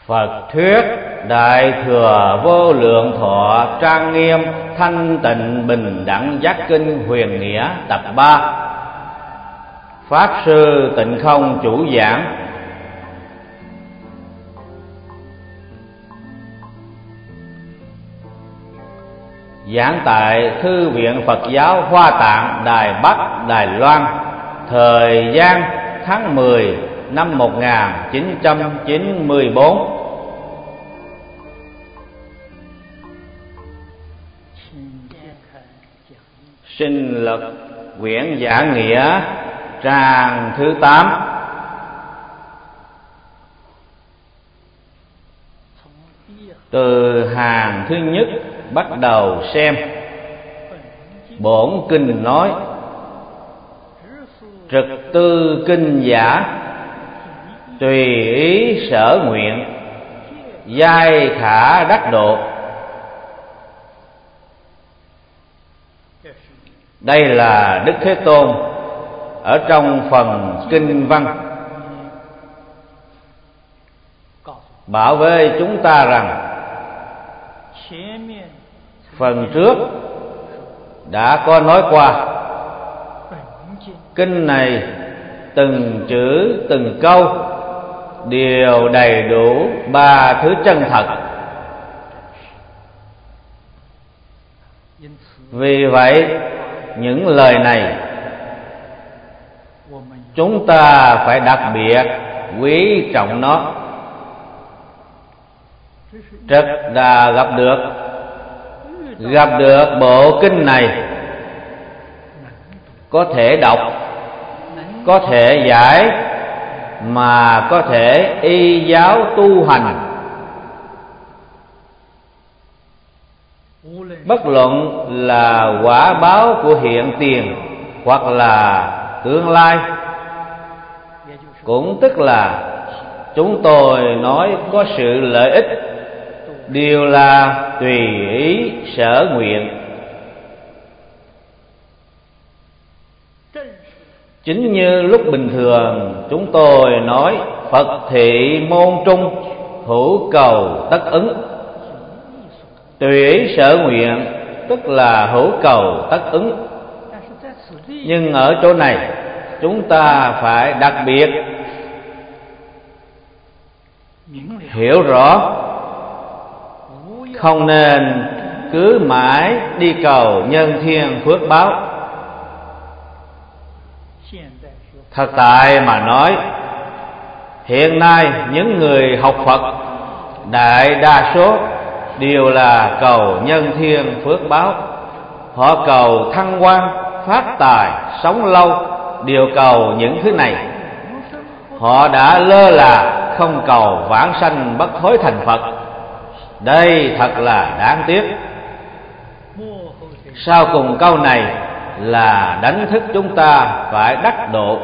Phật thuyết Đại Thừa Vô Lượng Thọ Trang Nghiêm Thanh Tịnh Bình Đẳng Giác Kinh Huyền Nghĩa tập 3. Pháp Sư Tịnh Không chủ giảng. Giảng tại Thư viện Phật giáo Hoa Tạng, Đài Bắc, Đài Loan, thời gian tháng 10 năm 1994. Sinh lực quyển Giảng Nghĩa trang thứ 8. Từ hàng thứ nhất bắt đầu xem. Bổn kinh nói: trực tư kinh giả, tùy ý sở nguyện, giai khả đắc độ. Đây là Đức Thế Tôn ở trong phần kinh văn bảo với chúng ta rằng phần trước đã có nói qua, kinh này từng chữ từng câu đều đầy đủ ba thứ chân thật. Vì vậy những lời này chúng ta phải đặc biệt quý trọng nó. Rất là gặp được bộ kinh này, có thể đọc, có thể giải, mà có thể y giáo tu hành. Bất luận là quả báo của hiện tiền hoặc là tương lai, cũng tức là chúng tôi nói có sự lợi ích, đều là tùy ý sở nguyện. Chính như lúc bình thường chúng tôi nói Phật thị môn trung, hữu cầu tất ứng. Tùy ý sở nguyện tức là hữu cầu tất ứng. Nhưng ở chỗ này chúng ta phải đặc biệt hiểu rõ, không nên cứ mãi đi cầu nhân thiên phước báo. Thật tại mà nói, hiện nay những người học Phật đại đa số đều là cầu nhân thiên phước báo. Họ cầu thăng quan, phát tài, sống lâu, đều cầu những thứ này. Họ đã lơ là không cầu vãng sanh bất thối thành Phật. Đây thật là đáng tiếc. Sau cùng câu này là đánh thức chúng ta phải đắc độ.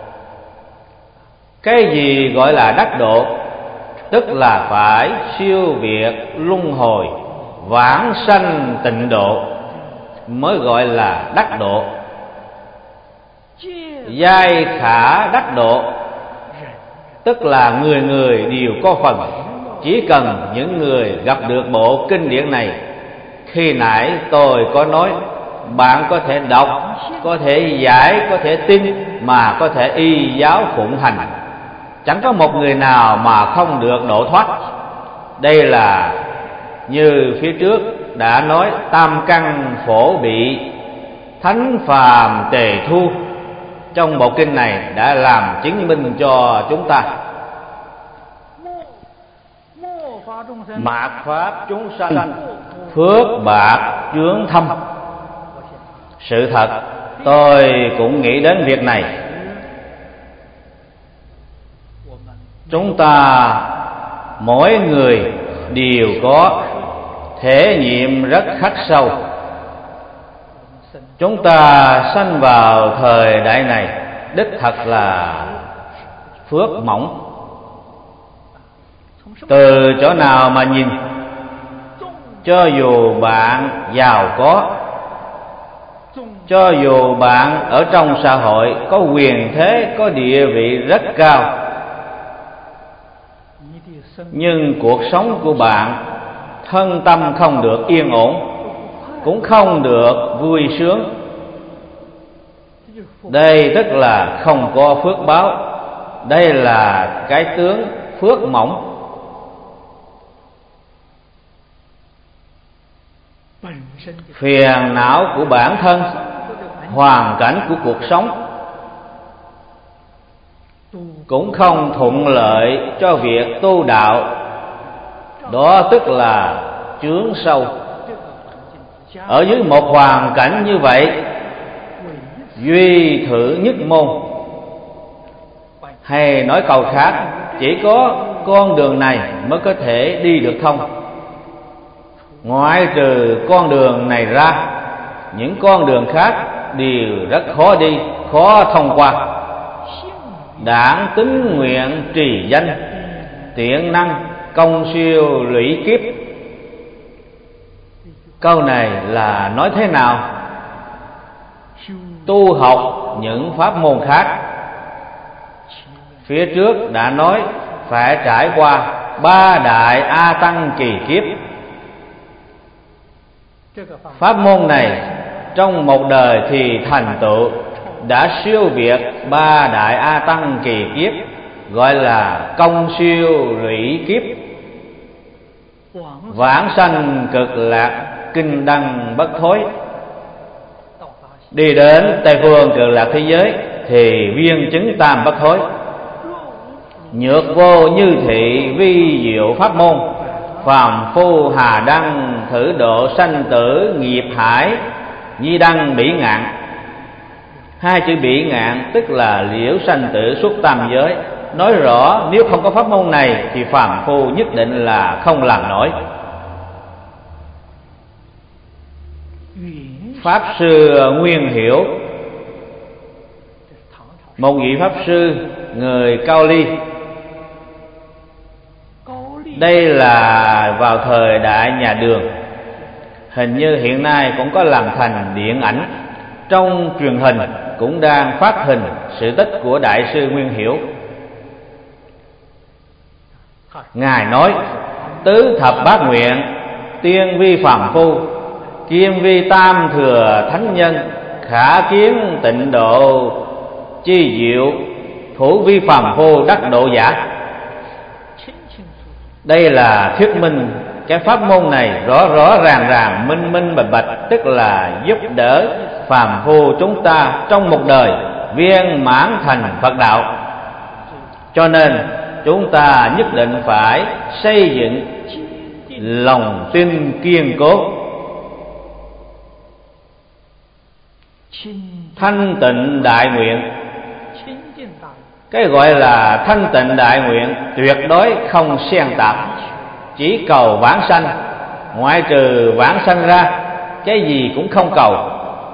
Cái gì gọi là đắc độ? Tức là phải siêu việt luân hồi, vãng sanh tịnh độ mới gọi là đắc độ. Giai khả đắc độ tức là người người đều có phần. Chỉ cần những người gặp được bộ kinh điển này, khi nãy tôi có nói, bạn có thể đọc, có thể giải, có thể tin, mà có thể y giáo phụng hành. Chẳng có một người nào mà không được độ thoát. Đây là như phía trước đã nói, tam căn phổ bị, thánh phàm tề thu. Trong bộ kinh này đã làm chứng minh cho chúng ta. Mạt pháp chúng sanh, phước bạc chướng thâm. Sự thật tôi cũng nghĩ đến việc này. Chúng ta mỗi người đều có thể nghiệm rất khắc sâu. Chúng ta sanh vào thời đại này đích thật là phước mỏng. Từ chỗ nào mà nhìn, cho dù bạn giàu có, cho dù bạn ở trong xã hội có quyền thế, có địa vị rất cao, nhưng cuộc sống của bạn thân tâm không được yên ổn, cũng không được vui sướng. Đây tức là không có phước báo. Đây là cái tướng phước mỏng. Phiền não của bản thân, hoàn cảnh của cuộc sống cũng không thuận lợi cho việc tu đạo. Đó tức là chướng sâu. Ở dưới một hoàn cảnh như vậy, duy thử nhất môn, hay nói câu khác, chỉ có con đường này mới có thể đi được thông. Ngoại trừ con đường này ra, những con đường khác đều rất khó đi, khó thông qua. Đảng tín nguyện trì danh, tiện năng công siêu lũy kiếp. Câu này là nói thế nào? Tu học những pháp môn khác, phía trước đã nói phải trải qua 3 đại A Tăng kỳ kiếp. Pháp môn này trong một đời thì thành tựu, đã siêu việt 3 đại A Tăng kỳ kiếp, gọi là công siêu lũy kiếp. Vãng sanh cực lạc, kinh đăng bất thối. Đi đến Tây phương cực lạc thế giới thì viên chứng tam bất thối. Nhược vô như thị vi diệu pháp môn, phàm phu hà đăng thử độ sanh tử nghiệp hải, nhi đăng bỉ ngạn. 2 chữ bỉ ngạn tức là liễu sanh tử xuất tam giới. Nói rõ nếu không có pháp môn này thì phàm phu nhất định là không làm nổi. Pháp sư Nguyên Hiểu, một vị pháp sư người Cao Ly. Đây là vào thời đại nhà Đường. Hình như hiện nay cũng có làm thành điện ảnh. Trong truyền hình cũng đang phát hình sự tích của Đại sư Nguyên Hiểu. Ngài nói: tứ thập bát nguyện, tiên vi phàm phu, kim vi tam thừa thánh nhân, khả kiến tịnh độ chi diệu, thủ vi phàm phu đắc độ giả. Đây là thuyết minh cái pháp môn này rõ rõ ràng ràng, minh minh bạch bạch, tức là giúp đỡ phàm phu chúng ta trong một đời viên mãn thành Phật đạo. Cho nên chúng ta nhất định phải xây dựng lòng tin kiên cố, thanh tịnh đại nguyện. Cái gọi là thanh tịnh đại nguyện tuyệt đối không xen tạp, chỉ cầu vãng sanh. Ngoại trừ vãng sanh ra, cái gì cũng không cầu.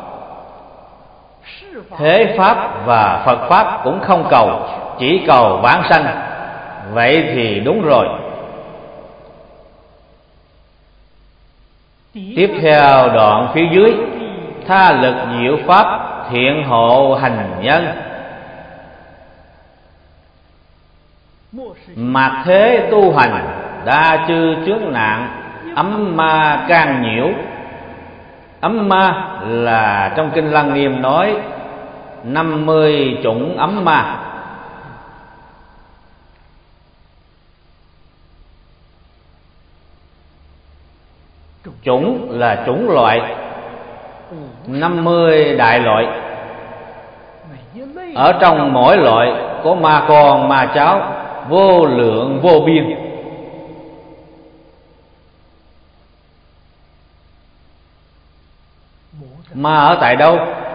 Thế pháp và Phật pháp cũng không cầu, chỉ cầu vãng sanh. Vậy thì đúng rồi. Tiếp theo đoạn phía dưới: tha lực diệu pháp, thiện hộ hành nhân. Mạt thế tu hành, đa chư chướng nạn, ấm ma can nhiễu. Ấm ma là trong kinh Lăng Nghiêm nói 50 chủng ấm ma. Chủng là chủng loại, 50 đại loại. Ở trong mỗi loại có ma con ma cháu vô lượng vô biên. Ma ở tại đâu?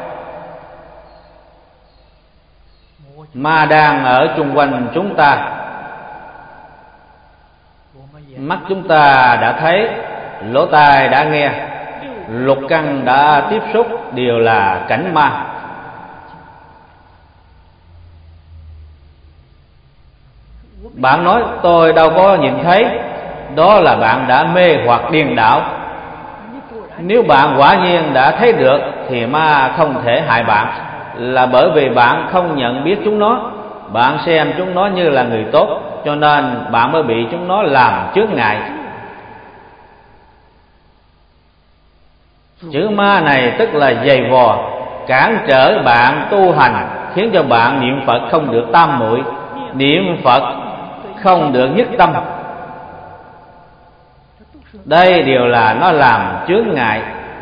Ma đang ở chung quanh chúng ta. Mắt chúng ta đã thấy, lỗ tai đã nghe, lục căn đã tiếp xúc, đều là cảnh ma. Bạn nói tôi đâu có nhìn thấy, đó là bạn đã mê hoặc điên đảo. Nếu bạn quả nhiên đã thấy được thì ma không thể hại bạn, là bởi vì bạn không nhận biết chúng nó. Bạn xem chúng nó như là người tốt, cho nên bạn mới bị chúng nó làm chướng ngại. Chữ ma này tức là giày vò, cản trở bạn tu hành, khiến cho bạn niệm Phật không được tam muội, niệm Phật không được nhất tâm. Đây đều là nó làm chướng ngại.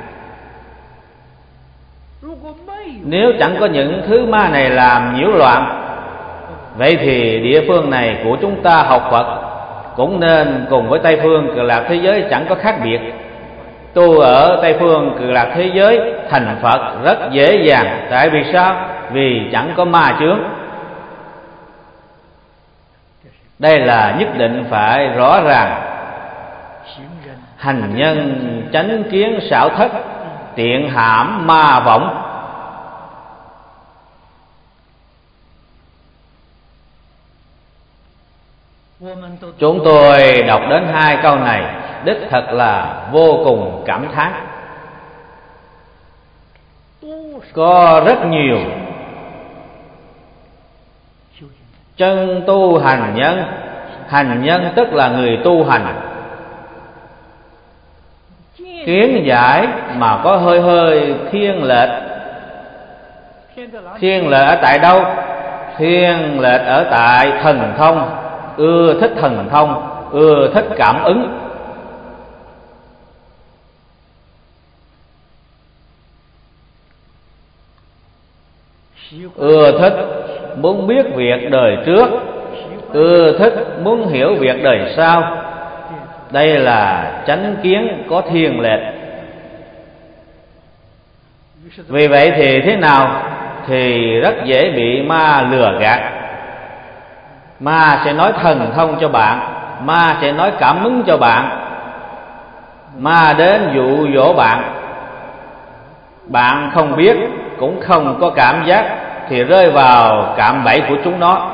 Nếu chẳng có những thứ ma này làm nhiễu loạn, vậy thì địa phương này của chúng ta học Phật cũng nên cùng với Tây phương Cực Lạc thế giới chẳng có khác biệt. Tu ở Tây phương Cực Lạc thế giới thành Phật rất dễ dàng. Tại vì sao? Vì chẳng có ma chướng. Đây là nhất định phải rõ ràng. Hành nhân chánh kiến xảo thất, tiện hãm ma võng. Chúng tôi đọc đến 2 câu này đích thật là vô cùng cảm thán. Có rất nhiều chân tu hành nhân. Hành nhân tức là người tu hành, kiến giải mà có hơi thiên lệch. Thiên lệch ở tại đâu? Thiên lệch ở tại thần thông, ưa thích thần thông, ưa thích cảm ứng. Ưa thích muốn biết việc đời trước, ưa thích muốn hiểu việc đời sau. Đây là chánh kiến có thiên lệch. Vì vậy thì thế nào? Thì rất dễ bị ma lừa gạt. Ma sẽ nói thần thông cho bạn, ma sẽ nói cảm ứng cho bạn, ma đến dụ dỗ bạn. Bạn không biết, cũng không có cảm giác, thì rơi vào cạm bẫy của chúng nó.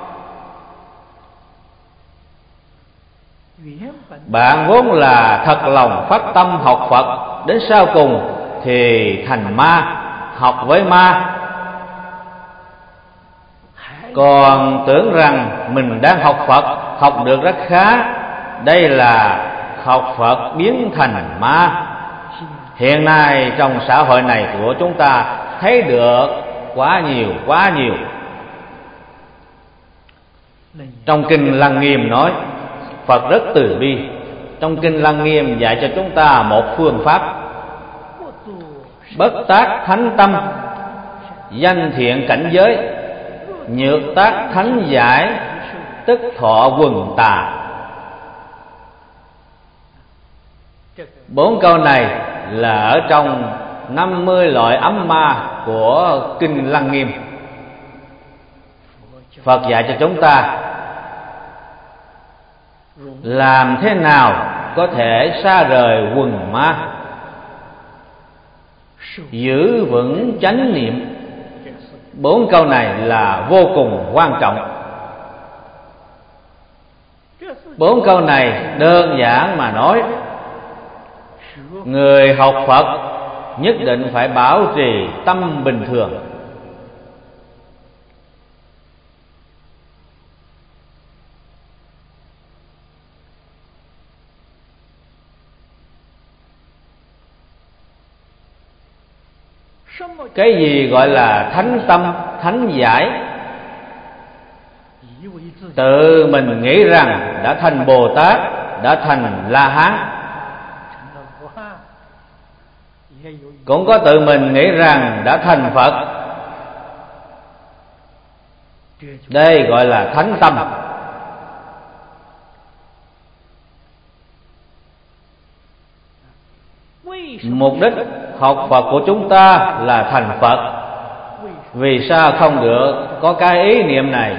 Bạn vốn là thật lòng phát tâm học Phật, đến sau cùng thì thành ma, học với ma. Còn tưởng rằng mình đang học Phật, học được rất khá. Đây là học Phật biến thành ma. Hiện nay trong xã hội này của chúng ta thấy được quá nhiều. Trong Kinh Lăng Nghiêm nói Phật rất từ bi. Trong Kinh Lăng Nghiêm dạy cho chúng ta một phương pháp: bất tác thánh tâm, danh thiện cảnh giới, nhược tác thánh giải, tức thọ quần tà. 4 câu này là ở trong 50 loại ấm ma của Kinh Lăng Nghiêm. Phật dạy cho chúng ta làm thế nào có thể xa rời quần ma, giữ vững chánh niệm. 4 câu này là vô cùng quan trọng. 4 câu này đơn giản mà nói, người học Phật nhất định phải bảo trì tâm bình thường. Cái gì gọi là thánh tâm, thánh giải? Tự mình nghĩ rằng đã thành Bồ Tát, đã thành La Hán. Cũng có tự mình nghĩ rằng đã thành Phật. Đây gọi là thánh tâm. Mục đích học Phật của chúng ta là thành Phật. Vì sao không được có cái ý niệm này?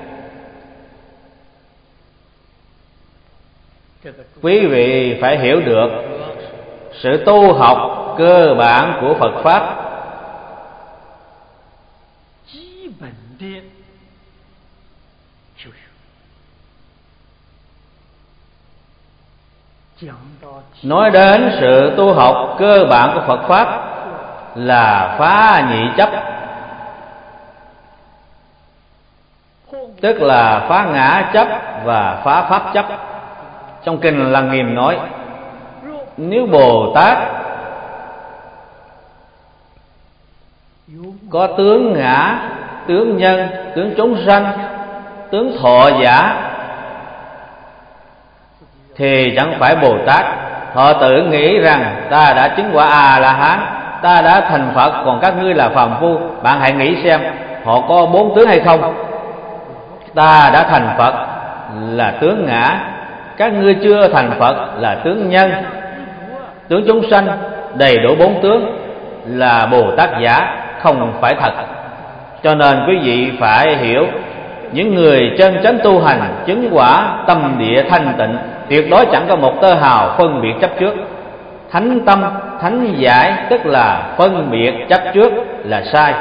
Quý vị phải hiểu được sự tu học cơ bản của Phật Pháp. Nói đến sự tu học cơ bản của Phật Pháp là phá nhị chấp. tức là phá ngã chấp và phá pháp chấp. Trong kinh Lăng Nghiêm nói, nếu Bồ Tát có tướng ngã, tướng nhân, tướng chúng sanh, tướng thọ giả, thì chẳng phải Bồ Tát. Họ tự nghĩ rằng ta đã chứng quả A-la-hán, ta đã thành Phật, còn các ngươi là phàm phu. Bạn hãy nghĩ xem, họ có 4 tướng hay không? Ta đã thành Phật là tướng ngã, các ngươi chưa thành Phật là tướng nhân, tướng chúng sanh, đầy đủ 4 tướng là Bồ Tát giả, không phải thật. Cho nên quý vị phải hiểu, những người chân chánh tu hành, chứng quả tâm địa thanh tịnh, tuyệt đối chẳng có một tơ hào phân biệt chấp trước. Thánh tâm, thánh giải, tức là phân biệt chấp trước là sai.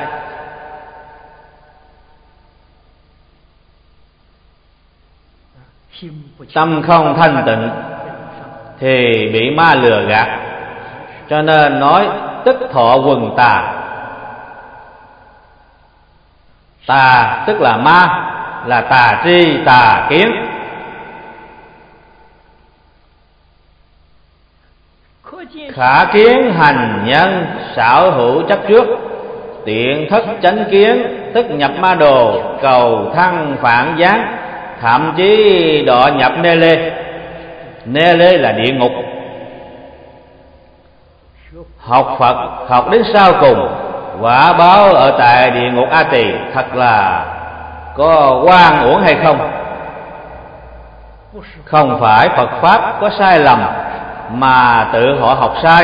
Tâm không thanh tịnh thì bị ma lừa gạt. Cho nên nói tức thọ quần tà. Tà tức là ma, là tà tri tà kiến. Khả kiến hành nhân xảo hữu chấp trước, tiện thất chánh kiến, tức nhập ma đồ, cầu thăng phản gián, thậm chí đọa nhập nê lê. Nê lê là địa ngục. Học Phật học đến sau cùng, quả báo ở tại địa ngục A Tỳ, thật là có oan uổng hay không? Không phải Phật Pháp có sai lầm, mà tự họ học sai.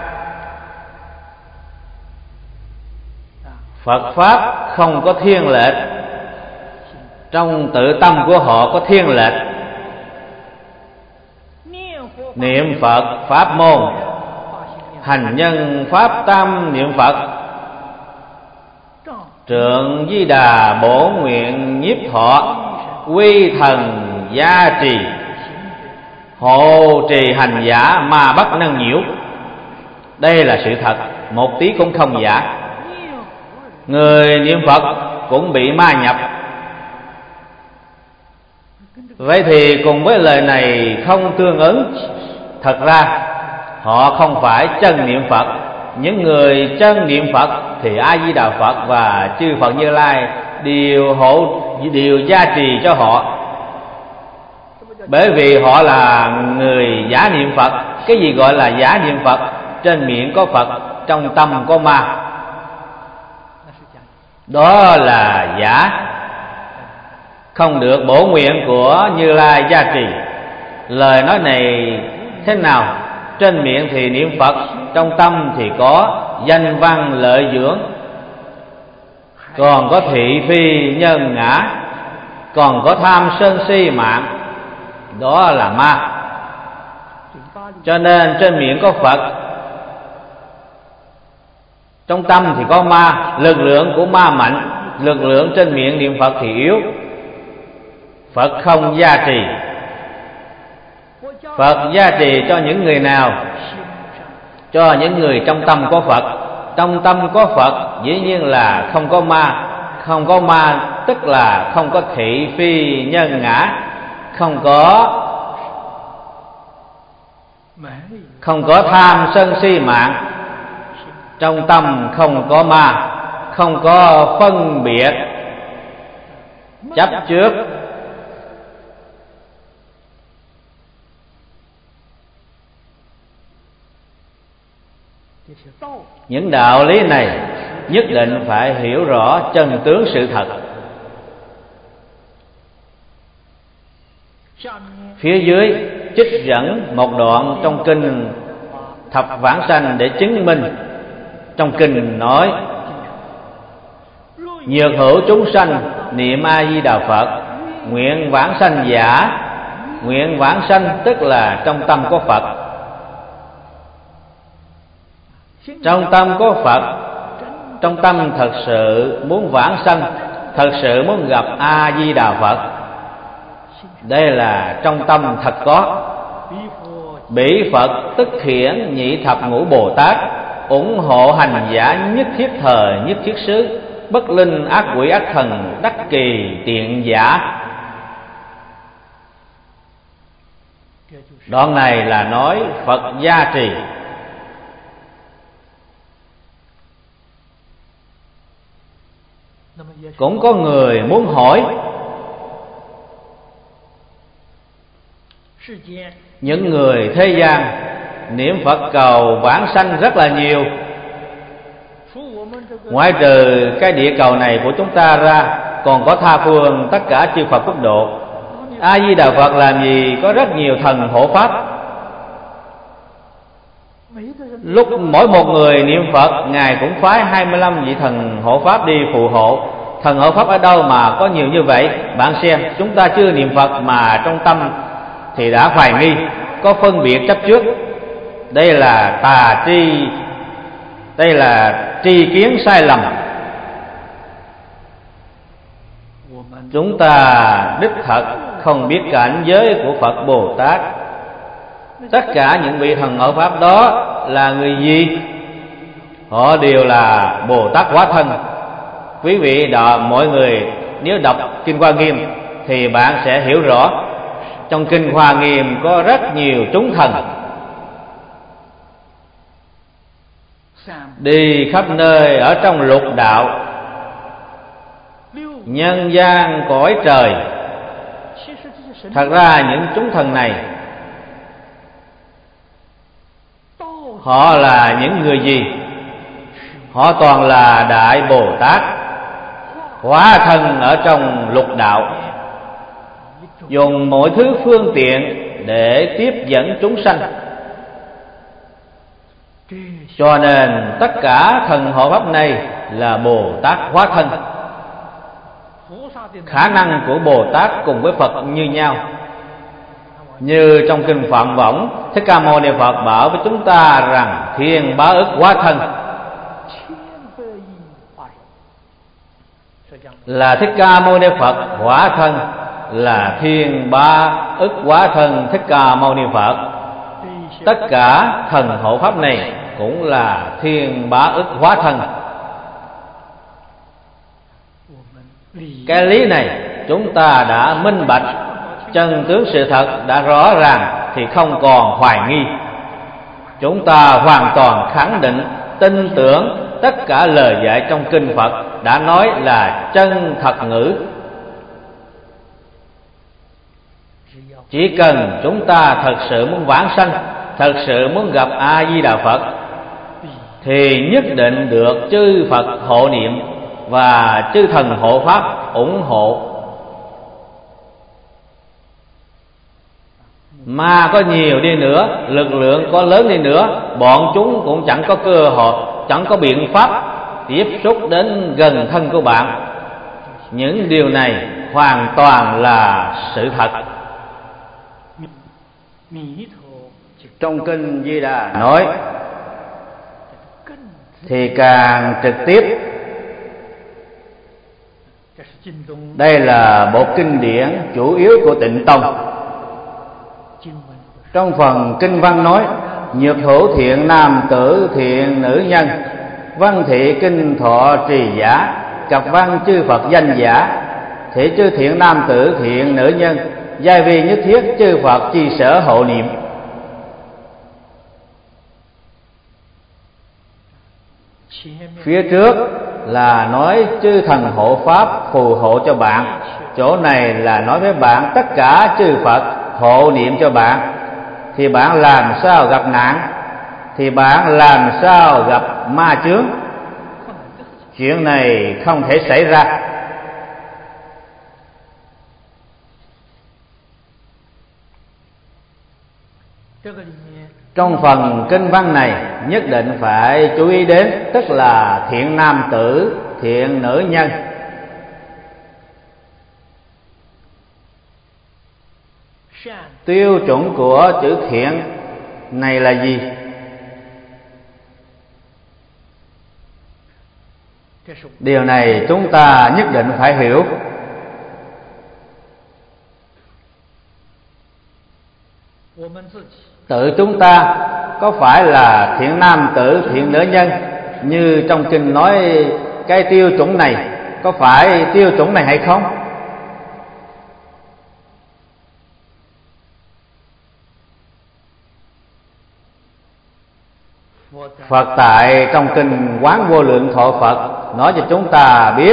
Phật Pháp không có thiên lệch, trong tự tâm của họ có thiên lệch. Niệm Phật pháp môn, hành nhân pháp tam niệm Phật, trượng Di Đà bổ nguyện nhiếp thọ, quy thần gia trì, hộ trì hành giả mà bất năng nhiễu. Đây là sự thật, một tí cũng không giả. Người niệm Phật cũng bị ma nhập. Vậy thì cùng với lời này không tương ứng. Thật ra họ không phải chân niệm Phật. Những người chân niệm Phật thì A Di Đà Phật và chư Phật Như Lai đều gia trì cho họ. Bởi vì họ là người giả niệm Phật. Cái gì gọi là giả niệm Phật? Trên miệng có Phật, trong tâm có ma. Đó là giả, không được bổ nguyện của Như Lai gia trì. Lời nói này thế nào? Trên miệng thì niệm Phật, trong tâm thì có danh văn lợi dưỡng, còn có thị phi nhân ngã, còn có tham sân si mạng. Đó là ma. Cho nên trên miệng có Phật, trong tâm thì có ma. Lực lượng của ma mạnh, lực lượng trên miệng niệm Phật thì yếu. Phật không gia trì. Phật gia trì cho những người nào? Cho những người trong tâm có Phật. Trong tâm có Phật dĩ nhiên là không có ma. Không có ma tức là không có thị phi nhân ngã, không có tham sân si mạng. Trong tâm không có ma, không có phân biệt chấp trước. Những đạo lý này nhất định phải hiểu rõ chân tướng sự thật. Phía dưới trích dẫn một đoạn trong kinh Thập Vãng Sanh để chứng minh. Trong kinh nói: nhược hữu chúng sanh niệm A Di Đà Phật, nguyện vãng sanh giả. Nguyện vãng sanh tức là trong tâm có Phật. Trong tâm có Phật, trong tâm thật sự muốn vãng sanh, thật sự muốn gặp A Di Đà Phật. Đây là trong tâm thật có. Bỉ Phật tức khiển nhị thập ngũ Bồ Tát, ủng hộ hành giả nhất thiết thời nhất thiết xứ. bất linh ác quỷ ác thần đắc kỳ tiện giả. Đoạn này là nói Phật gia trì. Cũng có người muốn hỏi, những người thế gian niệm Phật cầu vãng sanh rất là nhiều, ngoại trừ cái địa cầu này của chúng ta ra, còn có tha phương tất cả chư Phật quốc độ. A Di Đà Phật làm gì có rất nhiều thần hộ pháp. Lúc mỗi một người niệm Phật, Ngài cũng phái 25 vị thần hộ pháp đi phù hộ. Thần hộ pháp ở đâu mà có nhiều như vậy? Bạn xem, chúng ta chưa niệm Phật mà trong tâm thì đã hoài nghi, có phân biệt chấp trước. Đây là tà tri, đây là tri kiến sai lầm. Chúng ta đích thật không biết cảnh giới của Phật Bồ Tát. Tất cả những vị thần hộ pháp đó là người gì? Họ đều là Bồ Tát hóa thân. Quý vị mọi người nếu đọc Kinh Hoa Nghiêm thì bạn sẽ hiểu rõ. Trong Kinh Hoa Nghiêm có rất nhiều chúng thần đi khắp nơi ở trong lục đạo, nhân gian cõi trời. Thật ra những chúng thần này họ là những người gì? Họ toàn là Đại Bồ Tát hóa thân ở trong lục đạo, dùng mọi thứ phương tiện để tiếp dẫn chúng sanh. Cho nên tất cả thần hộ pháp này là Bồ Tát hóa thân. Khả năng của Bồ Tát cùng với Phật như nhau. Như trong Kinh Phạm Võng, Thích Ca Mâu Ni Phật bảo với chúng ta rằng thiên bá ức hóa thân, là Thích Ca Mâu Ni Phật hóa thân, là thiên bá ức hóa thân Thích Ca Mâu Ni Phật. Tất cả thần hộ pháp này cũng là thiên bá ức hóa thân. Cái lý này chúng ta đã minh bạch, chân tướng sự thật đã rõ ràng thì không còn hoài nghi. Chúng ta hoàn toàn khẳng định, tin tưởng tất cả lời dạy trong Kinh Phật đã nói là chân thật ngữ. Chỉ cần chúng ta thật sự muốn vãng sanh, thật sự muốn gặp A Di Đà Phật thì nhất định được chư Phật hộ niệm và chư thần hộ pháp ủng hộ. Mà có nhiều đi nữa, lực lượng có lớn đi nữa, bọn chúng cũng chẳng có cơ hội, chẳng có biện pháp tiếp xúc đến gần thân của bạn. Những điều này hoàn toàn là sự thật. Trong Kinh Di Đà nói thì càng trực tiếp. Đây là bộ kinh điển chủ yếu của Tịnh Tông. Trong phần kinh văn nói: nhược thủ thiện nam tử thiện nữ nhân, văn thị kinh thọ trì giả, cập văn chư Phật danh giả, thị chư thiện nam tử thiện nữ nhân, giai vi nhất thiết chư Phật chi sở hộ niệm. Phía trước là nói chư thần hộ pháp phù hộ cho bạn, chỗ này là nói với bạn tất cả chư Phật hộ niệm cho bạn. Thì bạn làm sao gặp nạn, thì bạn làm sao gặp ma chướng. Chuyện này không thể xảy ra. Trong phần kinh văn này nhất định phải chú ý đến, tức là thiện nam tử, thiện nữ nhân. Tiêu chuẩn của chữ thiện này là gì? Điều này chúng ta nhất định phải hiểu. Tự chúng ta có phải là thiện nam tử, thiện nữ nhân như trong kinh nói cái tiêu chuẩn này có phải tiêu chuẩn này hay không? Phật tại trong kinh Quán Vô Lượng Thọ Phật nói cho chúng ta biết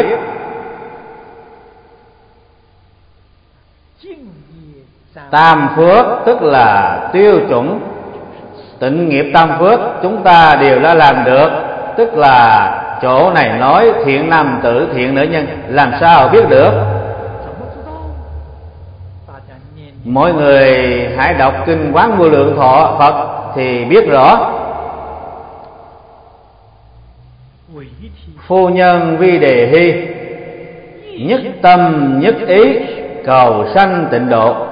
tam phước tức là tiêu chuẩn. Tịnh nghiệp tam phước chúng ta đều đã làm được, tức là chỗ này nói thiện nam tử thiện nữ nhân, làm sao biết được? Mọi người hãy đọc kinh Quán Vô Lượng Thọ Phật thì biết rõ. Phu nhân vi đề hy, nhất tâm nhất ý cầu sanh tịnh độ.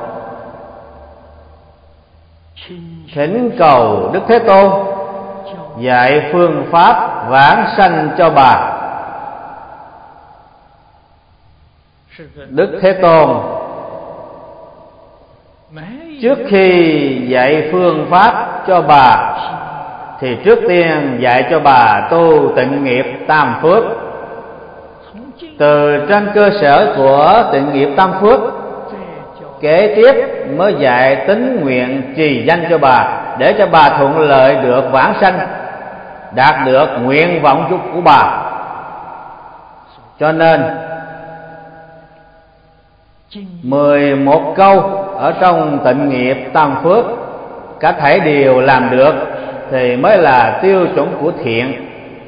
Thỉnh cầu Đức Thế Tôn dạy phương pháp vãng sanh cho bà. Đức Thế Tôn trước khi dạy phương pháp cho bà thì trước tiên dạy cho bà tu tịnh nghiệp tam phước. Từ trên cơ sở của tịnh nghiệp tam phước, kế tiếp mới dạy tín nguyện trì danh cho bà, để cho bà thuận lợi được vãng sanh, đạt được nguyện vọng của bà. Cho nên 11 câu ở trong tịnh nghiệp tam phước cả thảy đều làm được thì mới là tiêu chuẩn của thiện.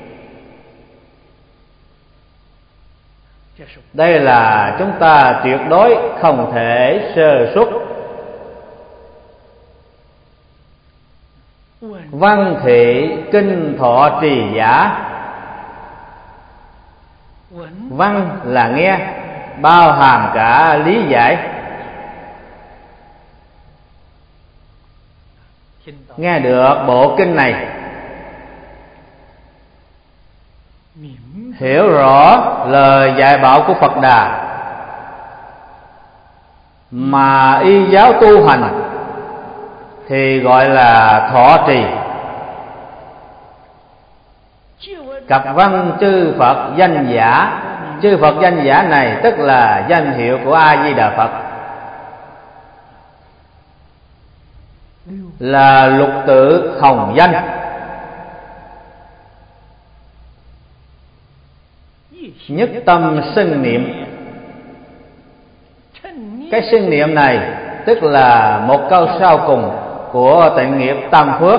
Đây là chúng ta tuyệt đối không thể sơ suất. Văn thị kinh thọ trì giả. Văn là nghe, bao hàm cả lý giải. Nghe được bộ kinh này, hiểu rõ lời dạy bảo của Phật Đà, mà y giáo tu hành thì gọi là thọ trì. Cập văn chư Phật danh giả. Chư Phật danh giả này tức là danh hiệu của A Di Đà Phật, là lục tự hồng danh. Nhất tâm xưng niệm. Cái xưng niệm này tức là một câu sau cùng của tịnh nghiệp tam phước.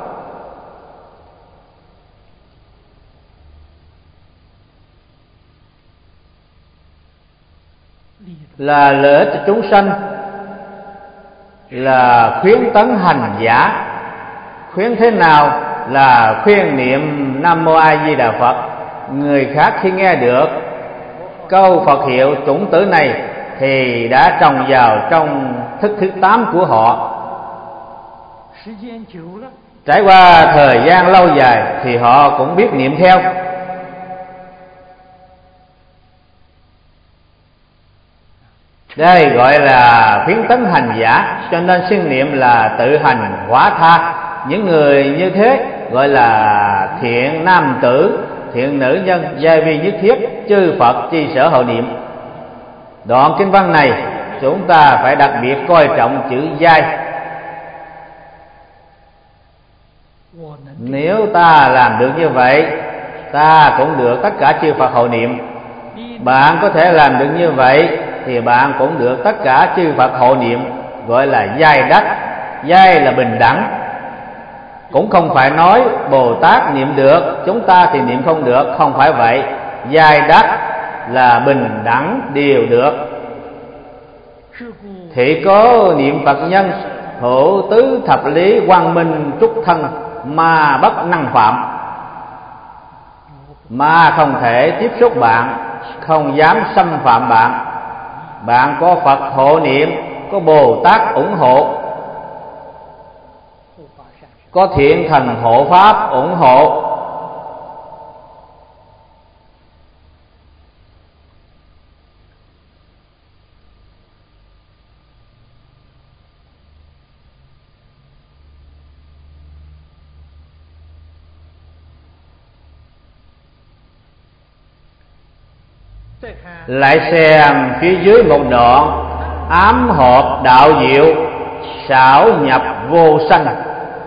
Là lợi ích cho chúng sanh, là khuyến tấn hành giả. Khuyến thế nào? Là khuyên niệm Nam Mô A Di Đà Phật. Người khác khi nghe được câu Phật hiệu chủng tử này thì đã trồng vào trong thức thứ 8 của họ. Trải qua thời gian lâu dài thì họ cũng biết niệm theo. Đây gọi là khuyến tấn hành giả. Cho nên xưng niệm là tự hành hóa tha. Những người như thế gọi là thiện nam tử, thiện nữ nhân, giai vi nhất thiết, chư Phật chi sở hộ niệm. Đoạn kinh văn này chúng ta phải đặc biệt coi trọng chữ giai. Nếu ta làm được như vậy, ta cũng được tất cả chư Phật hộ niệm. Bạn có thể làm được như vậy thì bạn cũng được tất cả chư Phật hộ niệm, gọi là giai đắc. Giai là bình đẳng. Cũng không phải nói Bồ Tát niệm được, chúng ta thì niệm không được, không phải vậy. Giai đắc là bình đẳng đều được. Thị có niệm Phật nhân, hữu tứ thập lý quang minh trúc thân, ma bất năng phạm. Ma không thể tiếp xúc bạn, không dám xâm phạm bạn. Bạn có Phật hộ niệm, có Bồ Tát ủng hộ, có thiện thần hộ pháp ủng hộ. Lại xem phía dưới một đoạn: ám hợp đạo diệu, xảo nhập vô sanh.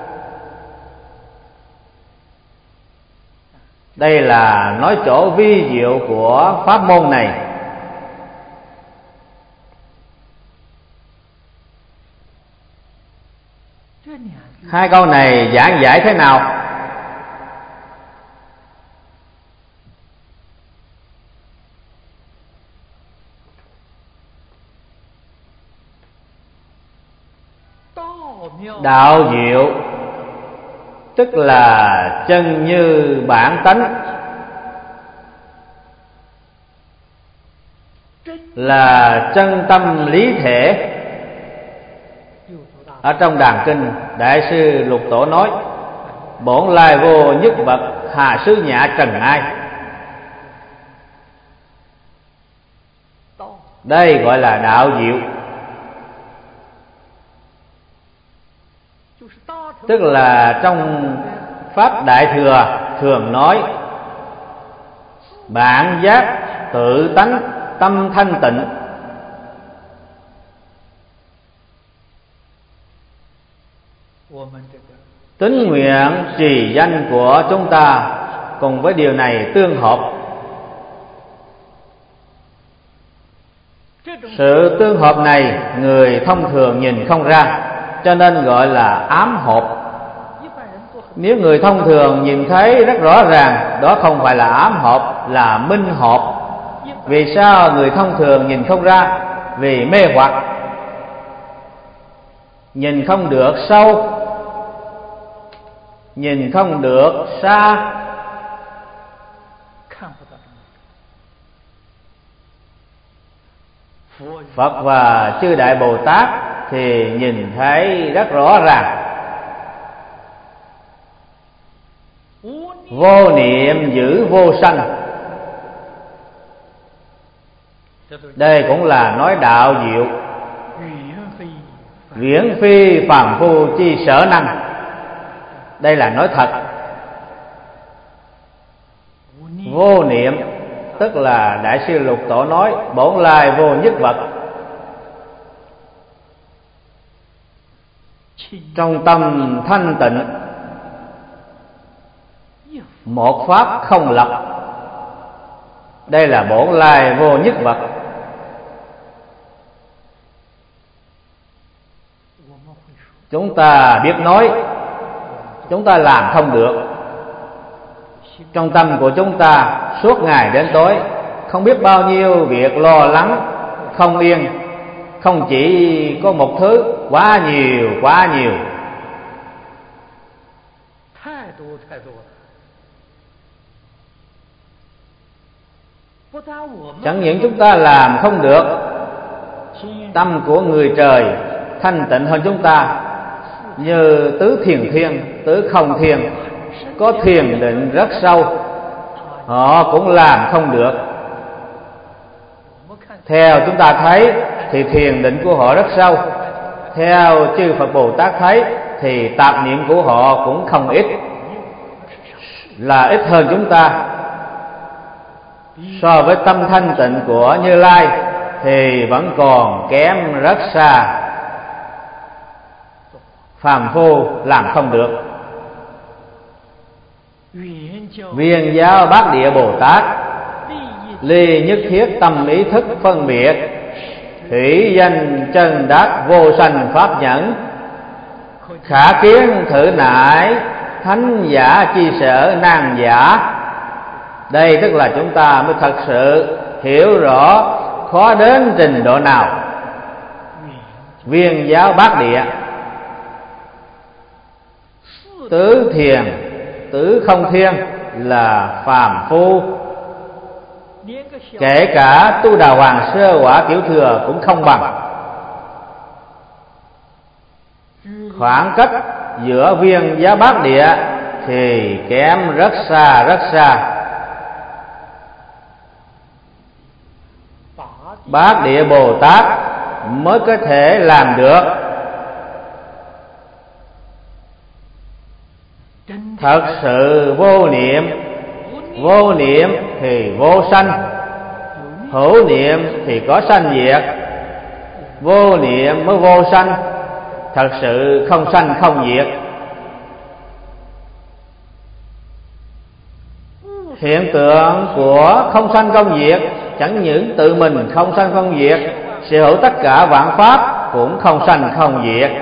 Đây là nói chỗ vi diệu của pháp môn này. Hai câu này giảng giải thế nào? Đạo diệu tức là chân như bản tánh, là chân tâm lý thể. Ở trong Đàn Kinh, Đại sư Lục Tổ nói: bổn lai vô nhất vật, hà xứ nhã trần ai. Đây gọi là đạo diệu, tức là trong Pháp Đại Thừa thường nói: bản giác tự tánh, tâm thanh tịnh. Tín nguyện trì danh của chúng ta cùng với điều này tương hợp. Sự tương hợp này người thông thường nhìn không ra, cho nên gọi là ám hợp. Nếu người thông thường nhìn thấy rất rõ ràng, đó không phải là ám hợp, là minh hợp. Vì sao người thông thường nhìn không ra? Vì mê hoặc, nhìn không được sâu, nhìn không được xa. Phật và chư Đại Bồ Tát thì nhìn thấy rất rõ ràng. Vô niệm giữ vô sanh. Đây cũng là nói đạo diệu. Viễn phi phàm phu chi sở năng. Đây là nói thật. Vô niệm tức là Đại sư Lục Tổ nói: bổn lai vô nhất vật. Trong tâm thanh tịnh, một pháp không lập. Đây là bổn lai vô nhất vật. Chúng ta biết nói, chúng ta làm không được. Trong tâm của chúng ta suốt ngày đến tối không biết bao nhiêu việc lo lắng, không yên. Không chỉ có một thứ, quá nhiều, quá nhiều. Chẳng những chúng ta làm không được, tâm của người trời thanh tịnh hơn chúng ta, như tứ thiền thiên, tứ không thiền, có thiền định rất sâu, họ cũng làm không được. Theo chúng ta thấy thì thiền định của họ rất sâu, theo chư Phật Bồ Tát thấy thì tạp niệm của họ cũng không ít, là ít hơn chúng ta. So với tâm thanh tịnh của Như Lai thì vẫn còn kém rất xa. Phàm phu làm không được. Viên giáo Bát Địa Bồ Tát ly nhất thiết tâm ý thức phân biệt, thủy danh chân đắc vô sanh pháp nhẫn. Khả kiến thử nại, thánh giả chi sở nan giả. Đây tức là chúng ta mới thật sự hiểu rõ khó đến trình độ nào. Viên giáo Bát Địa, tứ thiền, tứ không thiên là phàm phu. Kể cả tu Đà Hoàng sơ quả tiểu thừa cũng không bằng. Khoảng cách giữa viên giáo Bát Địa thì kém rất xa, rất xa. Bát Địa Bồ Tát mới có thể làm được. Thật sự vô niệm, vô niệm thì vô sanh. hữu niệm thì có sanh diệt, vô niệm mới vô sanh, thật sự không sanh không diệt. Hiện tượng của không sanh không diệt chẳng những tự mình không sanh không diệt, sở hữu tất cả vạn pháp cũng không sanh không diệt.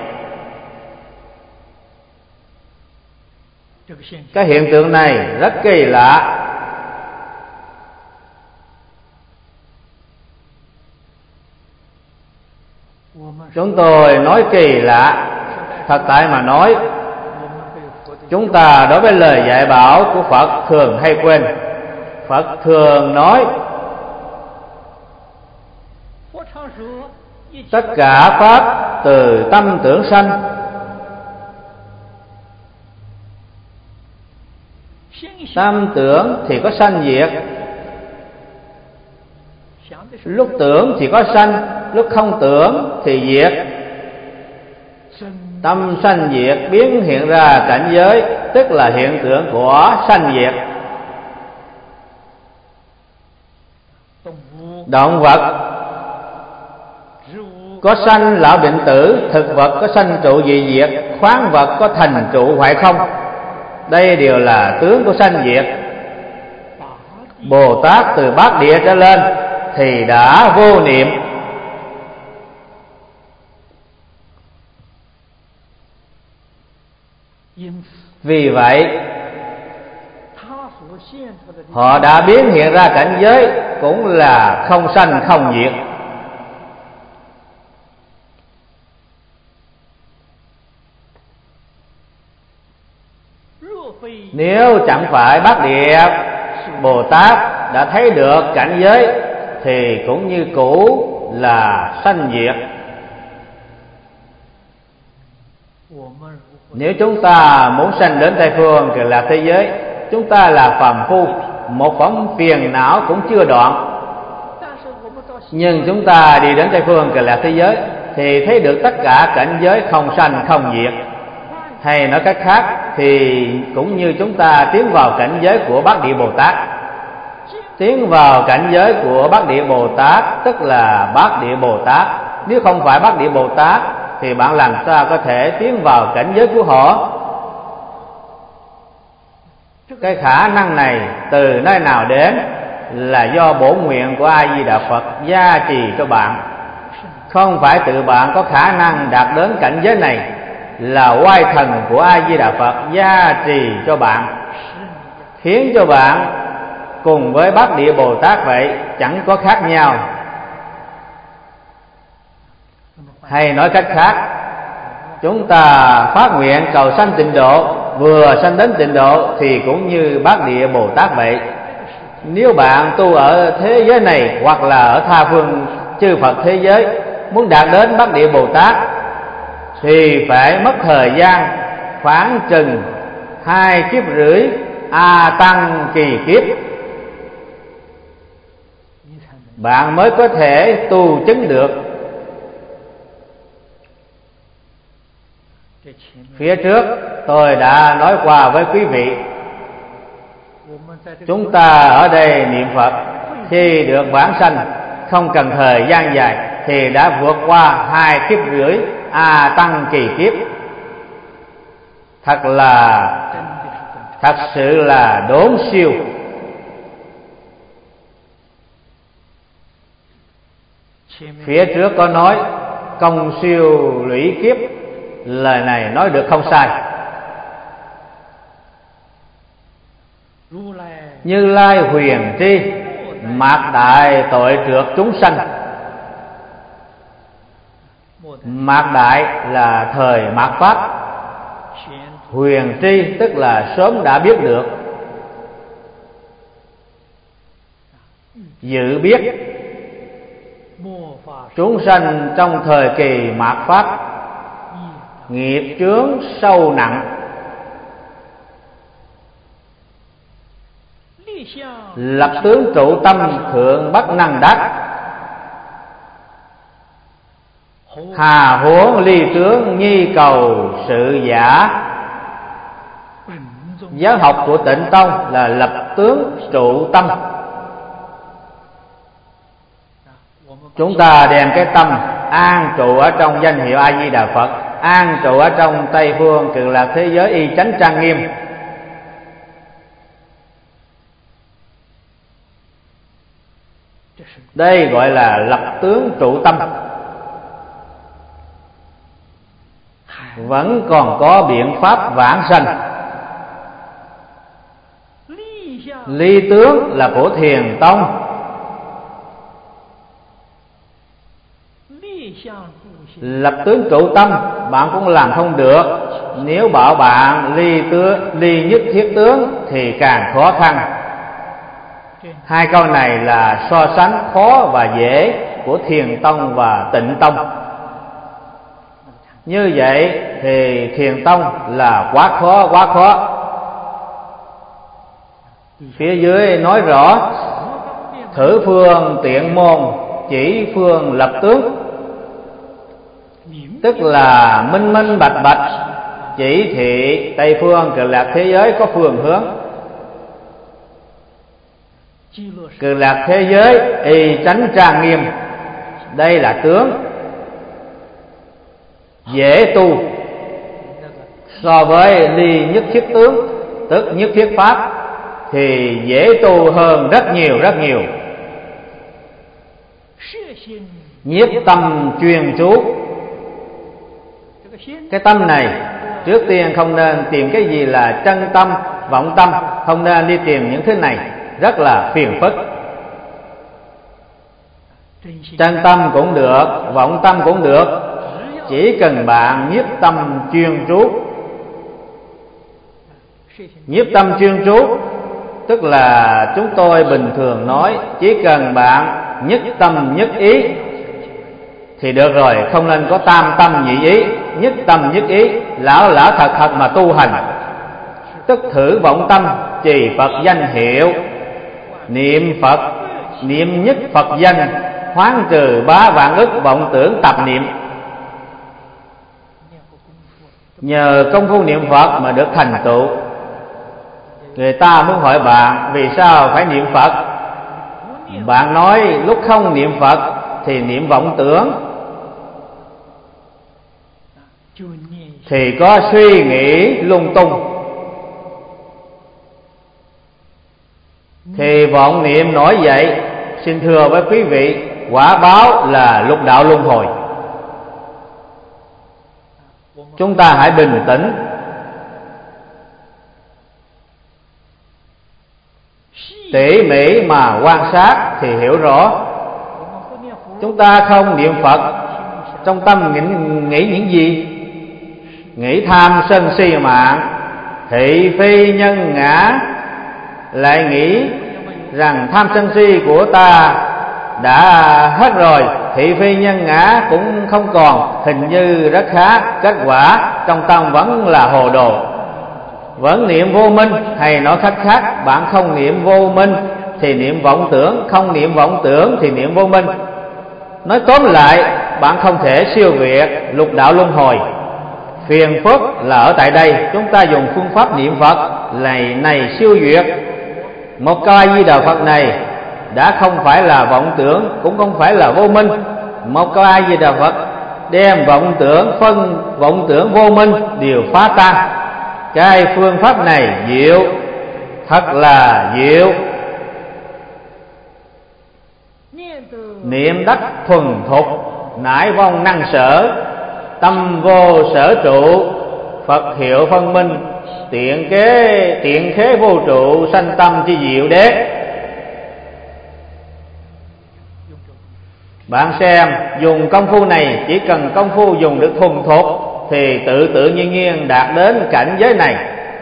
Cái hiện tượng này rất kỳ lạ. Chúng tôi nói kỳ lạ, thật tại mà nói, chúng ta đối với lời dạy bảo của Phật thường hay quên. Phật thường nói tất cả pháp từ tâm tưởng sanh, tâm tưởng thì có sanh diệt, lúc tưởng thì có sanh, lúc không tưởng thì diệt. Tâm sanh diệt biến hiện ra cảnh giới, tức là hiện tượng của sanh diệt. Động vật có sanh lão định tử, thực vật có sanh trụ dị diệt, khoáng vật có thành trụ hoại không. Đây đều là tướng của sanh diệt. Bồ Tát từ bát địa trở lên thì đã vô niệm. Vì vậy họ đã biến hiện ra cảnh giới cũng là không sanh không diệt. Nếu chẳng phải bát địa Bồ Tát đã thấy được cảnh giới thì cũng như cũ là sanh diệt. Nếu chúng ta muốn sanh đến Tây Phương Cực Lạc thế giới, chúng ta là phàm phu, một phẩm phiền não cũng chưa đoạn. Nhưng chúng ta đi đến Tây Phương Cực Lạc thế giới thì thấy được tất cả cảnh giới không sanh không diệt. Hay nói cách khác thì cũng như chúng ta tiến vào cảnh giới của Bát Địa Bồ Tát. Tiến vào cảnh giới của Bát Địa Bồ Tát tức là Bát Địa Bồ Tát. Nếu không phải Bát Địa Bồ Tát thì bạn làm sao có thể tiến vào cảnh giới của họ? Cái khả năng này từ nơi nào đến là do bổn nguyện của A Di Đà Phật gia trì cho bạn. Không phải tự bạn có khả năng đạt đến cảnh giới này, là oai thần của A Di Đà Phật gia trì cho bạn, khiến cho bạn cùng với Bát Địa Bồ Tát vậy, chẳng có khác nhau. Hay nói cách khác, chúng ta phát nguyện cầu sanh tịnh độ, vừa sanh đến tịnh độ thì cũng như Bát Địa Bồ Tát vậy. Nếu bạn tu ở thế giới này hoặc là ở tha phương chư Phật thế giới, muốn đạt đến Bát Địa Bồ Tát thì phải mất thời gian khoảng chừng 2,5 kiếp A Tăng kỳ kiếp, bạn mới có thể tu chứng được. Phía trước tôi đã nói qua với quý vị, chúng ta ở đây niệm Phật khi được vãng sanh không cần thời gian dài thì đã vượt qua 2,5 kiếp A Tăng kỳ kiếp. Thật sự là đốn siêu. Phía trước có nói công siêu lũy kiếp, lời này nói được không sai. Như Lai huyền tri mạt đại tội trượt chúng sanh. Mạt đại là thời mạt pháp, huyền tri tức là sớm đã biết được, dự biết chúng sanh trong thời kỳ mạt pháp nghiệp chướng sâu nặng, lập tướng trụ tâm thượng bất năng đắc, hà huống ly tướng nhi cầu sự giả. Giáo học của Tịnh Tông là lập tướng trụ tâm. Chúng ta đem cái tâm an trụ ở trong danh hiệu A Di Đà Phật, an trụ ở trong Tây Phương Cực Lạc thế giới y chánh trang nghiêm. Đây gọi là lập tướng trụ tâm. Vẫn còn có biện pháp vãng sanh. Ly tướng là của Thiền Tông. Lập tướng trụ tâm bạn cũng làm không được. Nếu bảo bạn ly nhất thiết tướng thì càng khó khăn. Hai câu này là so sánh khó và dễ của Thiền Tông và Tịnh Tông. Như vậy thì Thiền Tông là quá khó. Phía dưới nói rõ: thử phương tiện môn, chỉ phương lập tướng. Tức là minh minh bạch bạch chỉ thị Tây Phương Cực Lạc thế giới có phương hướng. Cực Lạc thế giới y chánh trang nghiêm. Đây là tướng, dễ tu so với ly nhất thiết tướng, tức nhất thiết pháp, thì dễ tu hơn rất nhiều. Nhiếp tâm chuyên chú. Cái tâm này trước tiên không nên tìm cái gì là chân tâm, vọng tâm. Không nên đi tìm những thứ này, rất là phiền phức. Chân tâm cũng được, vọng tâm cũng được, chỉ cần bạn nhiếp tâm chuyên chú. Nhiếp tâm chuyên chú tức là chúng tôi bình thường nói chỉ cần bạn nhất tâm nhất ý thì được rồi, không nên có tam tâm nhị ý. Nhất tâm nhất ý, lão thật mà tu hành. Tức thử vọng tâm, trì Phật danh hiệu, niệm Phật, niệm nhất Phật danh, hoán trừ bá vạn ức vọng tưởng tập niệm. Nhờ công phu niệm Phật mà được thành tựu. Người ta muốn hỏi bạn vì sao phải niệm Phật. Bạn nói lúc không niệm Phật thì niệm vọng tưởng, thì có suy nghĩ lung tung, thì vọng niệm nổi dậy. Xin thưa với quý vị, quả báo là lục đạo luân hồi. Chúng ta hãy bình tĩnh, tỉ mỉ mà quan sát thì hiểu rõ. Chúng ta không niệm Phật, trong tâm nghĩ những gì? Nghĩ tham sân si mạng, thị phi nhân ngã. Lại nghĩ rằng tham sân si của ta đã hết rồi, thị phi nhân ngã cũng không còn, hình như rất khá. Kết quả trong tâm vẫn là hồ đồ, vẫn niệm vô minh. Hay nói cách khác, bạn không niệm vô minh thì niệm vọng tưởng, không niệm vọng tưởng thì niệm vô minh. Nói tóm lại, bạn không thể siêu việt lục đạo luân hồi. Phiền phức là ở tại đây. Chúng ta dùng phương pháp niệm Phật này siêu việt. Một câu A Di Đà Phật này đã không phải là vọng tưởng, cũng không phải là vô minh. Một câu A Di Đà Phật đem vọng tưởng, phân vọng tưởng vô minh đều phá tan. Cái phương pháp này diệu, thật là diệu. Niệm đắc thuần thục, nải vong năng sở, tâm vô sở trụ, Phật hiệu phân minh, tiện khế vô trụ, sanh tâm chi diệu đế. Bạn xem, dùng công phu này, chỉ cần công phu dùng được thuần thục thì tự nhiên đạt đến cảnh giới này.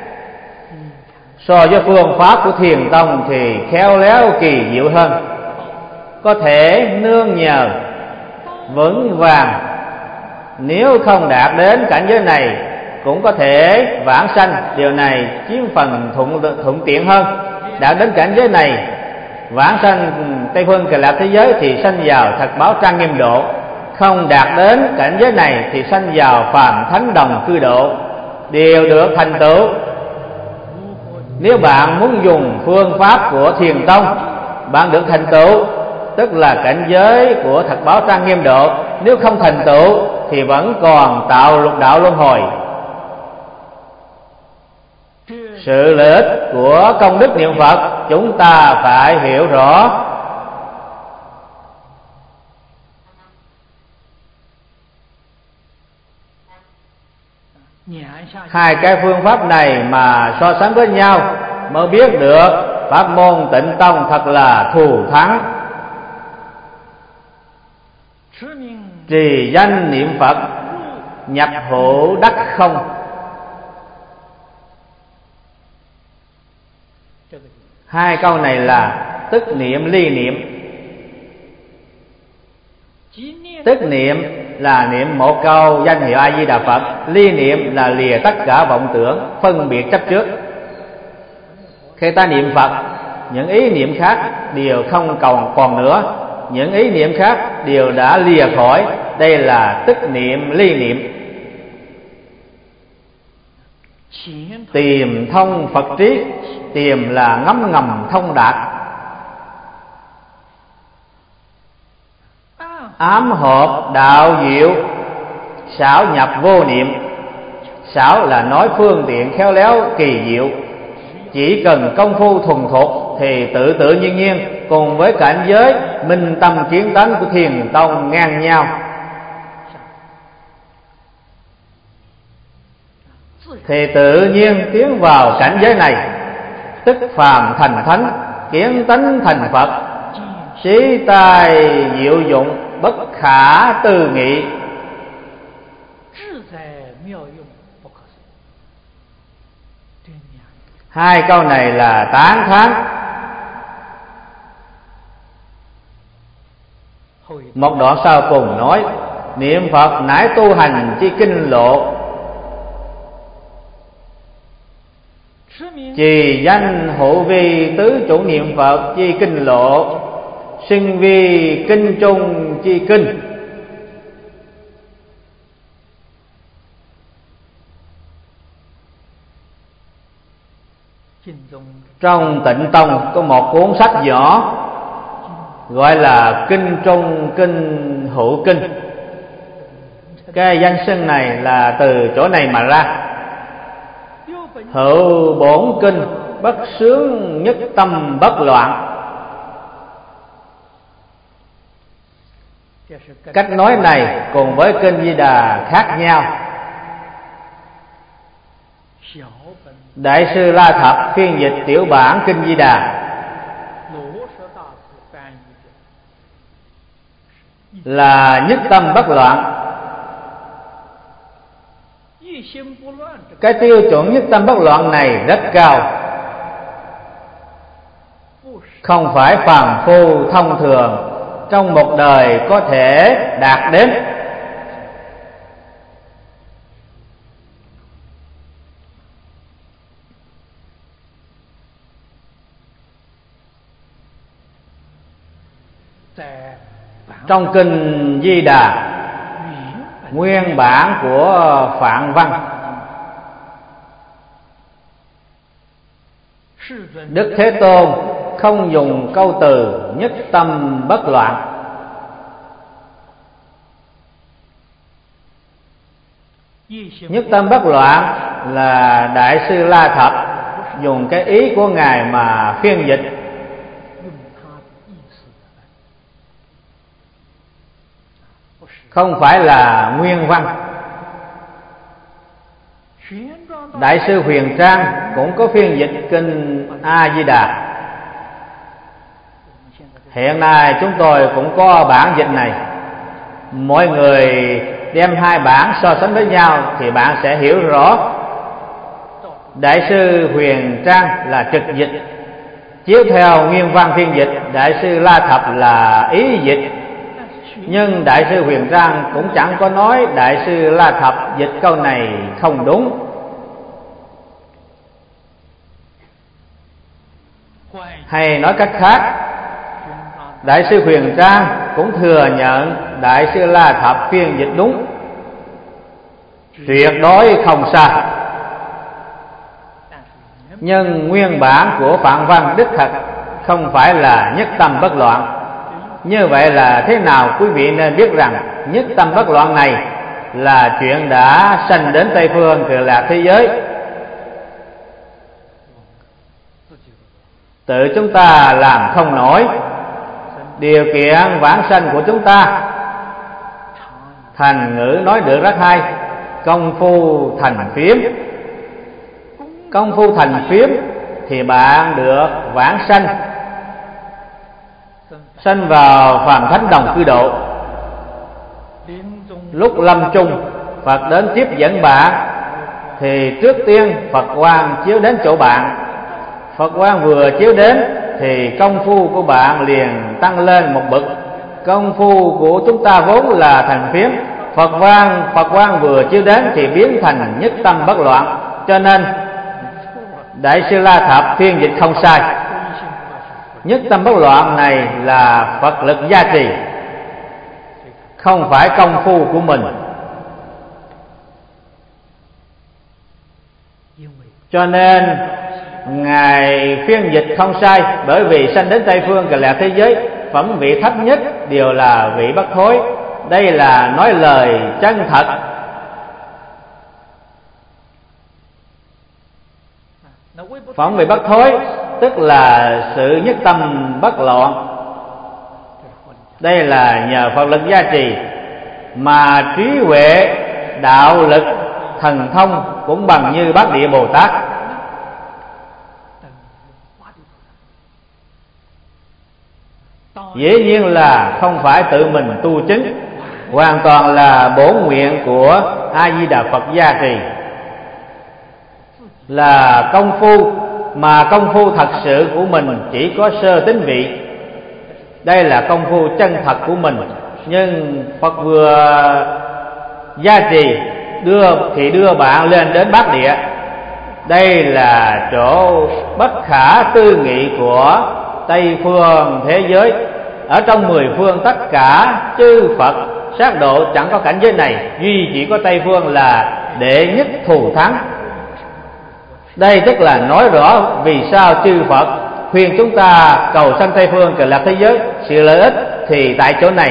So với phương pháp của Thiền Tông thì khéo léo kỳ diệu hơn, có thể nương nhờ vững vàng. Nếu không đạt đến cảnh giới này cũng có thể vãng sanh, điều này chiếm phần thuận tiện hơn. Đạt đến cảnh giới này vãng sanh Tây Phương Cực Lạc thế giới thì sanh vào thật báo trang nghiêm độ. Không đạt đến cảnh giới này thì sanh vào phàm thánh đồng cư độ, đều được thành tựu. Nếu bạn muốn dùng phương pháp của Thiền Tông, bạn được thành tựu tức là cảnh giới của thật báo trang nghiêm độ. Nếu không thành tựu thì vẫn còn tạo lục đạo luân hồi. Sự lợi ích của công đức niệm Phật chúng ta phải hiểu rõ. Hai cái phương pháp này mà so sánh với nhau mới biết được pháp môn Tịnh Tông thật là thù thắng. Trì danh niệm Phật nhập hữu đắc không. Hai câu này là tức niệm ly niệm. Tức niệm là niệm một câu danh hiệu A Di Đà Phật, ly niệm là lìa tất cả vọng tưởng, phân biệt chấp trước. Khi ta niệm Phật, những ý niệm khác đều không còn nữa, những ý niệm khác đều đã lìa khỏi. Đây là tức niệm ly niệm. Tìm thông Phật trí, tìm là ngấm ngầm thông đạt. Ám hợp đạo diệu, xảo nhập vô niệm. Xảo là nói phương tiện khéo léo kỳ diệu. Chỉ cần công phu thuần thục thì tự tự nhiên cùng với cảnh giới minh tâm kiến tánh của Thiền Tông ngang nhau. Thì tự nhiên tiến vào cảnh giới này, tức phàm thành thánh, kiến tánh thành Phật. Trí tài diệu dụng, bất khả tư nghị. Hai câu này là tán thán. Một đoạn sau cùng nói: niệm Phật nãi tu hành chi kinh lộ. Trì danh hộ vi tứ chủ niệm Phật chi kinh lộ. Sinh vi kinh trung chi kinh. Trong Tịnh Tông có một cuốn sách nhỏ gọi là Kinh Trung Kinh Hữu Kinh. Cái danh xưng này là từ chỗ này mà ra. Hữu bổn kinh, bất xướng nhất tâm bất loạn. Cách nói này cùng với kinh Di Đà khác nhau. Đại sư La Thập phiên dịch tiểu bản kinh Di Đà là nhất tâm bất loạn. Cái tiêu chuẩn nhất tâm bất loạn này rất cao, không phải phàm phu thông thường trong một đời có thể đạt đến. Trong kinh Di Đà nguyên bản của Phạn Văn, Đức Thế Tôn không dùng câu từ nhất tâm bất loạn. Nhất tâm bất loạn là Đại sư La Thập dùng cái ý của Ngài mà phiên dịch, không phải là nguyên văn. Đại sư Huyền Trang cũng có phiên dịch kinh A Di Đà. Hiện nay chúng tôi cũng có bản dịch này. Mọi người đem hai bản so sánh với nhau thì bạn sẽ hiểu rõ. Đại sư Huyền Trang là trực dịch, chiếu theo nguyên văn phiên dịch. Đại sư La Thập là ý dịch. Nhưng Đại sư Huyền Trang cũng chẳng có nói Đại sư La Thập dịch câu này không đúng. Hay nói cách khác, Đại sư Huyền Trang cũng thừa nhận Đại sư La Thập phiên dịch đúng, tuyệt đối không sai. Nhưng nguyên bản của Phạn Văn đích thật không phải là nhất tâm bất loạn. Như vậy là thế nào? Quý vị nên biết rằng nhất tâm bất loạn này là chuyện đã sanh đến Tây Phương Cực Lạc thế giới. Tự chúng ta làm không nổi. Điều kiện vãng sanh của chúng ta, thành ngữ nói được rất hay: công phu thành phiếm. Công phu thành phiếm thì bạn được vãng sanh, sanh vào phàm thánh đồng cư độ. Lúc lâm chung, Phật đến tiếp dẫn bạn, thì trước tiên Phật quang chiếu đến chỗ bạn. Phật quang vừa chiếu đến thì công phu của bạn liền tăng lên một bậc. Công phu của chúng ta vốn là thành phiếm, Phật quang vừa chiếu đến thì biến thành nhất tâm bất loạn. Cho nên Đại sư La Thập phiên dịch không sai. Nhất tâm bất loạn này là Phật lực gia trì, không phải công phu của mình. Cho nên Ngài phiên dịch không sai, bởi vì sanh đến Tây Phương Cực Lạc thế giới, phẩm vị thấp nhất đều là vị bất thối. Đây là nói lời chân thật. Phẩm vị bất thối tức là sự nhất tâm bất loạn. Đây là nhờ Phật lực gia trì, mà trí huệ, đạo lực, thần thông cũng bằng như Bát Địa Bồ Tát. Dĩ nhiên là không phải tự mình tu chứng, hoàn toàn là bổn nguyện của A Di Đà Phật gia trì. Là công phu, mà công phu thật sự của mình chỉ có sơ tín vị. Đây là công phu chân thật của mình. Nhưng Phật vừa gia trì đưa bạn lên đến Bát Địa. Đây là chỗ bất khả tư nghị của Tây Phương thế giới. Ở trong 10 phương tất cả chư Phật sát độ chẳng có cảnh giới này, duy chỉ có Tây Phương là đệ nhất thù thắng. Đây tức là nói rõ vì sao chư Phật khuyên chúng ta cầu sanh Tây Phương Cực Lạc thế giới. Sự lợi ích thì tại chỗ này.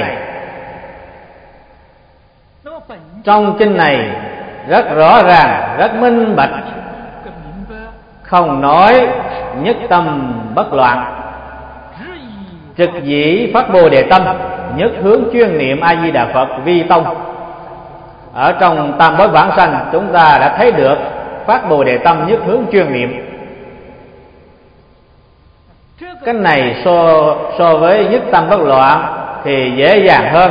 Trong kinh này rất rõ ràng, rất minh bạch, không nói nhất tâm bất loạn, trực dĩ phát Bồ Đề tâm, nhất hướng chuyên niệm A Di Đà Phật vi tông. Ở trong tam bối vãng sanh chúng ta đã thấy được phát Bồ Đề tâm, nhất hướng chuyên niệm. Cái này so với nhất tâm bất loạn thì dễ dàng hơn,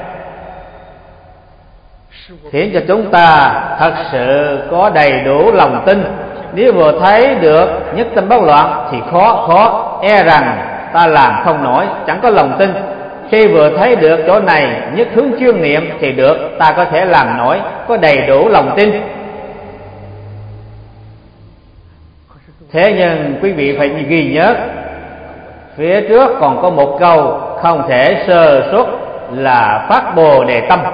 khiến cho chúng ta thật sự có đầy đủ lòng tin. Nếu vừa thấy được nhất tâm bất loạn thì khó e rằng ta làm không nổi, chẳng có lòng tin. Khi vừa thấy được chỗ này nhất hướng chuyên niệm thì được, ta có thể làm nổi, có đầy đủ lòng tin. Thế nhưng quý vị phải ghi nhớ, phía trước còn có một câu không thể sơ suất là phát Bồ Đề tâm.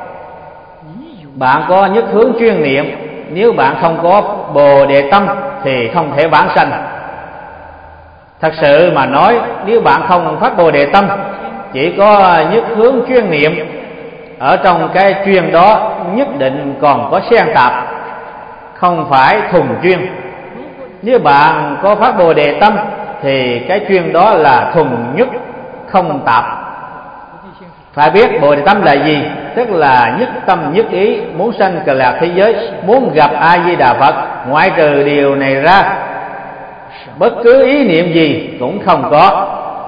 Bạn có nhất hướng chuyên niệm, nếu bạn không có Bồ Đề tâm thì không thể vãng sanh. Thật sự mà nói, nếu bạn không phát Bồ Đề tâm, chỉ có nhất hướng chuyên niệm, ở trong cái chuyên đó nhất định còn có xen tạp, không phải thuần chuyên. Nếu bạn có phát Bồ Đề tâm thì cái chuyên đó là thuần nhất, không tạp. Phải biết Bồ Đề tâm là gì? Tức là nhất tâm nhất ý, muốn sanh Cực Lạc thế giới, muốn gặp A Di Đà Phật. Ngoại trừ điều này ra, bất cứ ý niệm gì cũng không có.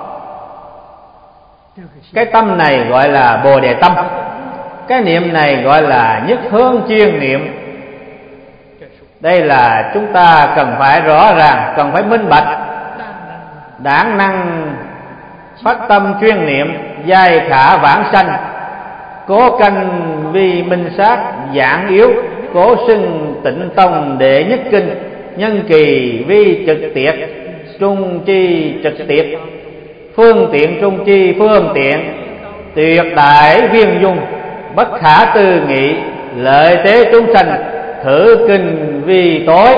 Cái tâm này gọi là Bồ Đề tâm. Cái niệm này gọi là nhất hướng chuyên niệm. Đây là chúng ta cần phải rõ ràng, cần phải minh bạch. Đảng năng phát tâm chuyên niệm, giai khả vãng sanh. Cố canh vi minh sát giảng yếu, cố xưng Tịnh tông đệ nhất kinh. Nhân kỳ vi trực tiệt, trung chi trực tiệt. Phương tiện trung chi phương tiện, tuyệt đại viên dung. Bất khả tư nghị, lợi tế chúng sanh, thử kinh vi tối.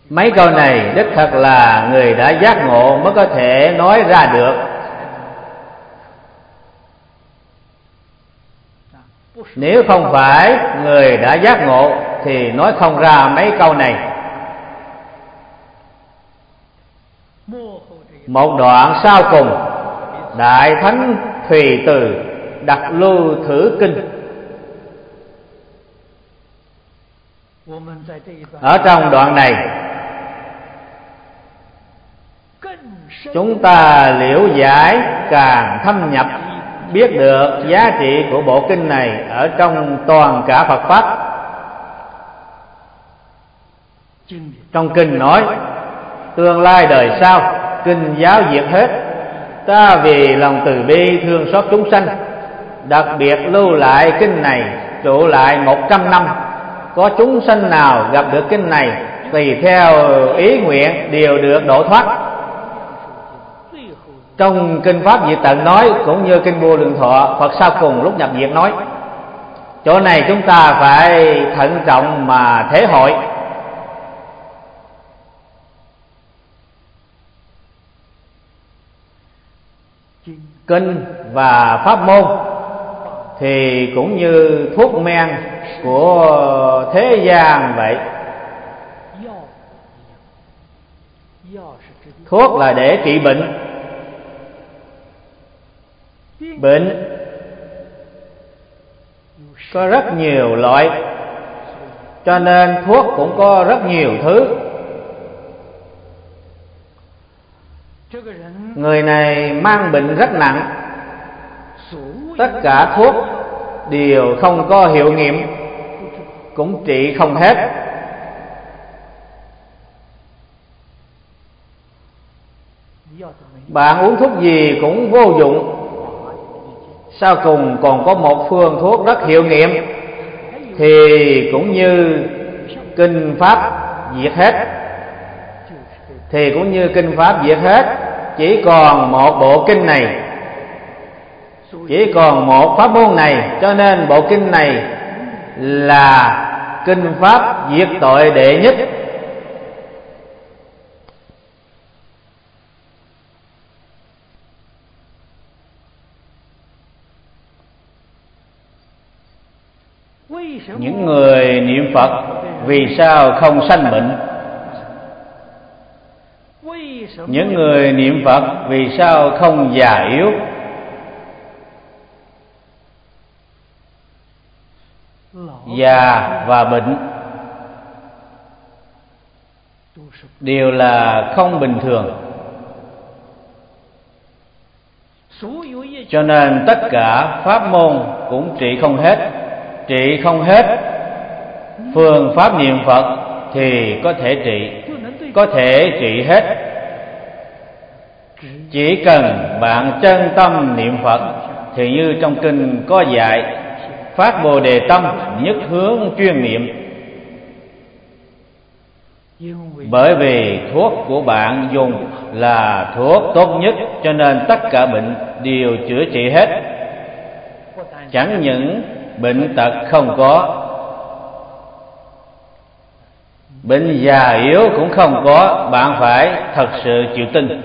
Mấy câu này đích thật là người đã giác ngộ mới có thể nói ra được. Nếu không phải người đã giác ngộ thì nói không ra mấy câu này. Một đoạn sau cùng, Đại Thánh Thùy Từ Đặt Lưu Thử Kinh. Ở trong đoạn này, chúng ta liễu giải càng thâm nhập, biết được giá trị của bộ kinh này ở trong toàn cả Phật Pháp. Trong kinh nói, tương lai đời sau, kinh giáo diệt hết, ta vì lòng từ bi thương xót chúng sanh, đặc biệt lưu lại kinh này trụ lại 100 năm. Có chúng sanh nào gặp được kinh này, tùy theo ý nguyện đều được độ thoát. Trong kinh Pháp Diệt Tận nói, cũng như kinh Vô Lượng Thọ, Phật sau cùng lúc nhập diệt nói. Chỗ này chúng ta phải thận trọng mà thể hội. Kinh và pháp môn thì cũng như thuốc men của thế gian vậy. Thuốc là để trị bệnh. Bệnh có rất nhiều loại, cho nên thuốc cũng có rất nhiều thứ. Người này mang bệnh rất nặng, tất cả thuốc đều không có hiệu nghiệm, cũng trị không hết. Bạn uống thuốc gì cũng vô dụng, sau cùng còn có một phương thuốc rất hiệu nghiệm, thì cũng như kinh Pháp diệt hết. Thì cũng như kinh Pháp diệt hết, chỉ còn một bộ kinh này, chỉ còn một pháp môn này, cho nên bộ kinh này là kinh Pháp diệt tội đệ nhất. Những người niệm Phật vì sao không sanh bệnh? Những người niệm Phật vì sao không già yếu? Già và bệnh đều là không bình thường, cho nên tất cả pháp môn cũng trị không hết. Trị không hết, phương pháp niệm Phật thì có thể trị, có thể trị hết. Chỉ cần bạn chân tâm niệm Phật thì như trong kinh có dạy, phát Bồ Đề tâm, nhất hướng chuyên niệm. Bởi vì thuốc của bạn dùng là thuốc tốt nhất, cho nên tất cả bệnh đều chữa trị hết. Chẳng những bệnh tật không có, bệnh già yếu cũng không có. Bạn phải thật sự chịu tin,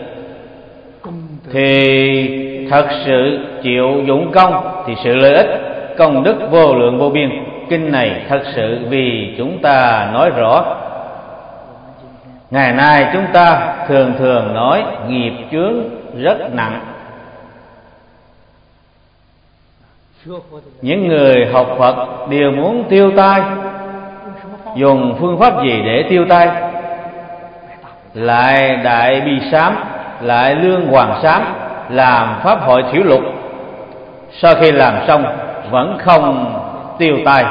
thì thật sự chịu dụng công, thì sự lợi ích công đức vô lượng vô biên. Kinh này thật sự vì chúng ta nói rõ. Ngày nay chúng ta thường thường nói nghiệp chướng rất nặng. Những người học Phật đều muốn tiêu tai. Dùng phương pháp gì để tiêu tai? Lại Đại Bi Sám, lại Lương Hoàng Sám, làm pháp hội thiểu lục. Sau khi làm xong vẫn không tiêu tai,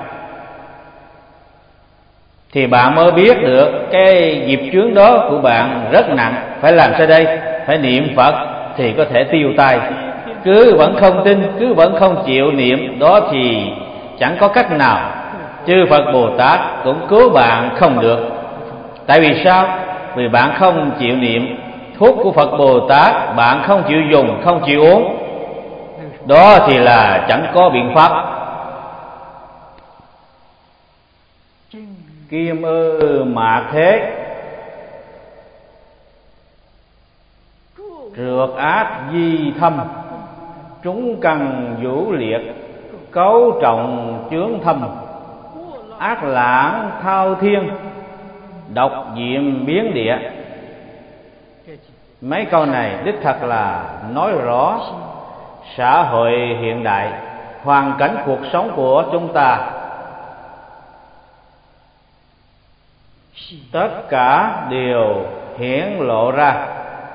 thì bạn mới biết được cái nghiệp chướng đó của bạn rất nặng. Phải làm sao đây? Phải niệm Phật thì có thể tiêu tai. Cứ vẫn không tin, cứ vẫn không chịu niệm, đó thì chẳng có cách nào. Chư Phật Bồ Tát cũng cứu bạn không được. Tại vì sao? Vì bạn không chịu niệm. Thuốc của Phật Bồ Tát bạn không chịu dùng, không chịu uống, đó thì là chẳng có biện pháp. Kim ư mạt thế, trượt ác di thâm, chúng cần vũ liệt, cấu trọng chướng thâm, ác lãng thao thiên, độc diệm biến địa. Mấy câu này đích thật là nói rõ xã hội hiện đại, hoàn cảnh cuộc sống của chúng ta. Tất cả đều hiển lộ ra,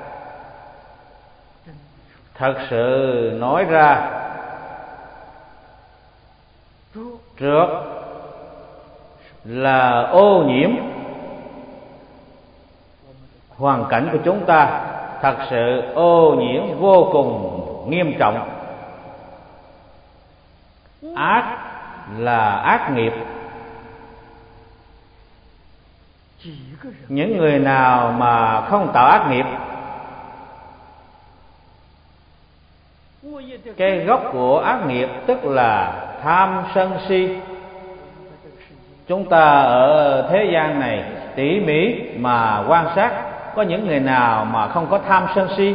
thật sự nói ra. Trượt là ô nhiễm, hoàn cảnh của chúng ta thật sự ô nhiễm vô cùng nghiêm trọng. Ác là ác nghiệp. Những người nào mà không tạo ác nghiệp, cái gốc của ác nghiệp tức là tham sân si. Chúng ta ở thế gian này tỉ mỉ mà quan sát, có những người nào mà không có tham sân si?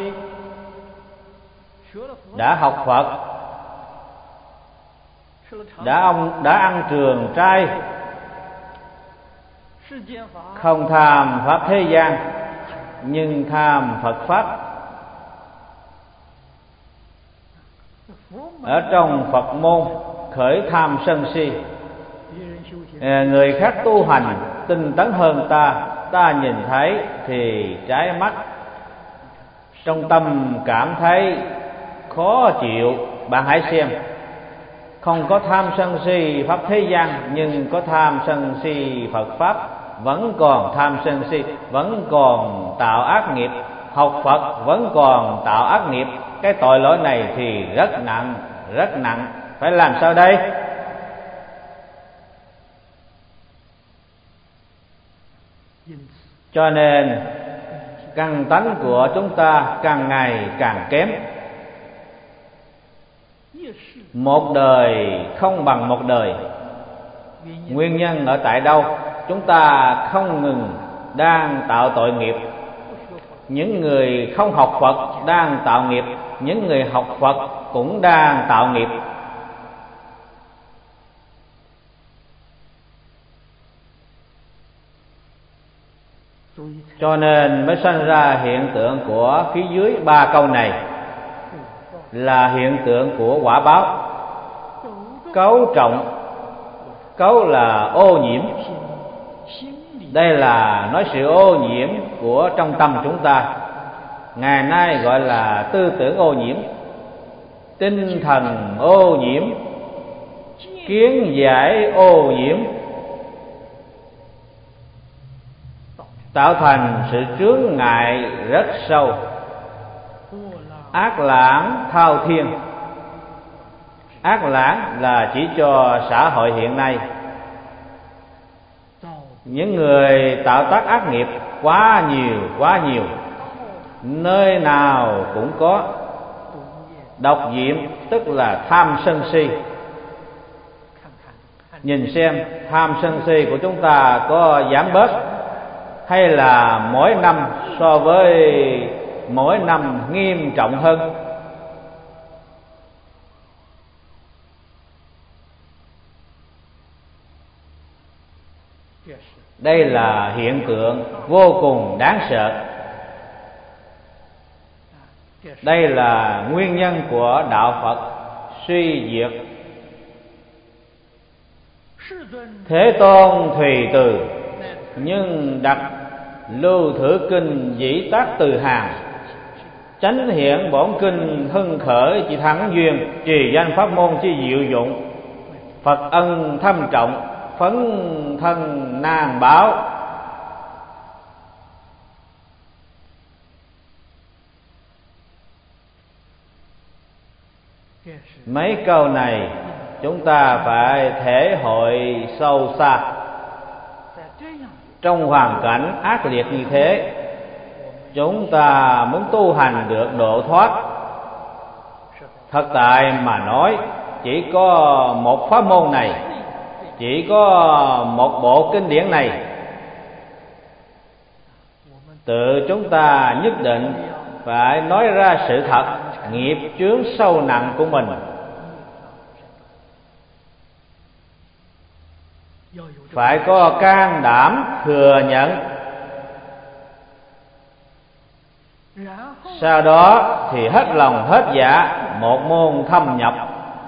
Đã học Phật, đã ăn trường trai, không tham pháp thế gian nhưng tham Phật pháp. Ở trong Phật môn khởi tham sân si, người khác tu hành tinh tấn hơn ta, ta nhìn thấy thì trái mắt, trong tâm cảm thấy khó chịu. Bạn hãy xem, không có tham sân si pháp thế gian nhưng có tham sân si Phật pháp, vẫn còn tham sân si, vẫn còn tạo ác nghiệp. Học Phật vẫn còn tạo ác nghiệp, cái tội lỗi này thì rất nặng, rất nặng. Phải làm sao đây? Cho nên căn tánh của chúng ta càng ngày càng kém. Một đời không bằng một đời. Nguyên nhân ở tại đâu? Chúng ta không ngừng đang tạo tội nghiệp. Những người không học Phật đang tạo nghiệp, những người học Phật cũng đang tạo nghiệp. Cho nên mới sinh ra hiện tượng của phía dưới 3 câu này, là hiện tượng của quả báo. Cấu trọng, cấu là ô nhiễm. Đây là nói sự ô nhiễm của trong tâm chúng ta. Ngày nay gọi là tư tưởng ô nhiễm, tinh thần ô nhiễm, kiến giải ô nhiễm, tạo thành sự chướng ngại rất sâu. Ác lãng thao thiên. Ác lãng là chỉ cho xã hội hiện nay. Những người tạo tác ác nghiệp quá nhiều, nơi nào cũng có. Độc diệm tức là tham sân si. Nhìn xem tham sân si của chúng ta có giảm bớt hay là mỗi năm so với mỗi năm nghiêm trọng hơn? Đây là hiện tượng vô cùng đáng sợ. Đây là nguyên nhân của đạo Phật suy diệt. Thế Tôn thùy từ, nhưng đặt lưu thử kinh dĩ tác từ hàng. Chánh hiện bổn kinh hưng khởi chỉ thắng duyên, trì danh pháp môn chi diệu dụng. Phật ân thâm trọng, phấn thân nan báo. Mấy câu này chúng ta phải thể hội sâu xa. Trong hoàn cảnh ác liệt như thế, chúng ta muốn tu hành được độ thoát, thật tại mà nói chỉ có một pháp môn này, chỉ có một bộ kinh điển này. Tự chúng ta nhất định phải nói ra sự thật nghiệp chướng sâu nặng của mình. Phải có can đảm thừa nhận. Sau đó thì hết lòng hết dạ một môn thâm nhập.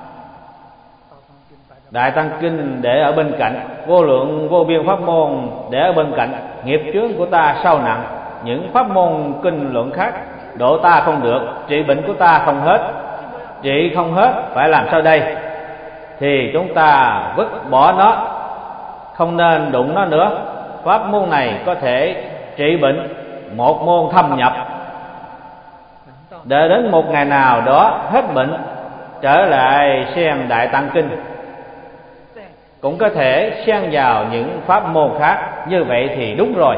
Đại Tăng Kinh để ở bên cạnh, vô lượng vô biên pháp môn để ở bên cạnh. Nghiệp chướng của ta sâu nặng, những pháp môn kinh luận khác độ ta không được, trị bệnh của ta không hết. Trị không hết phải làm sao đây? Thì chúng ta vứt bỏ nó, không nên đụng nó nữa. Pháp môn này có thể trị bệnh, một môn thâm nhập. Đợi đến một ngày nào đó hết bệnh, trở lại xem Đại Tăng Kinh, cũng có thể xen vào những pháp môn khác. Như vậy thì đúng rồi.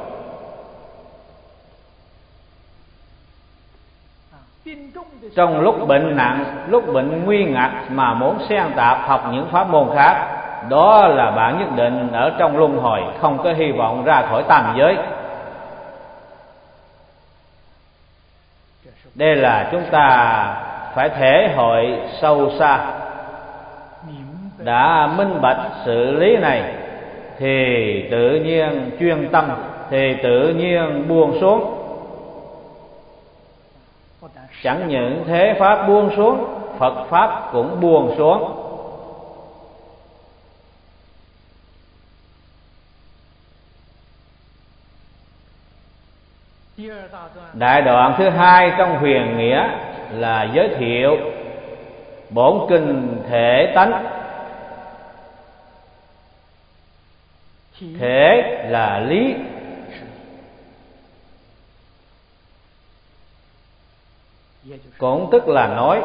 Trong lúc bệnh nặng, lúc bệnh nguy ngặt mà muốn xen tạp học những pháp môn khác, đó là bạn nhất định ở trong luân hồi, không có hy vọng ra khỏi tam giới. Đây là chúng ta phải thể hội sâu xa. Đã minh bạch sự lý này thì tự nhiên chuyên tâm, thì tự nhiên buông xuống. Chẳng những thế pháp buông xuống, Phật pháp cũng buông xuống. Đại đoạn thứ hai trong huyền nghĩa là giới thiệu bổn kinh thể tánh. Thể là lý, cũng tức là nói.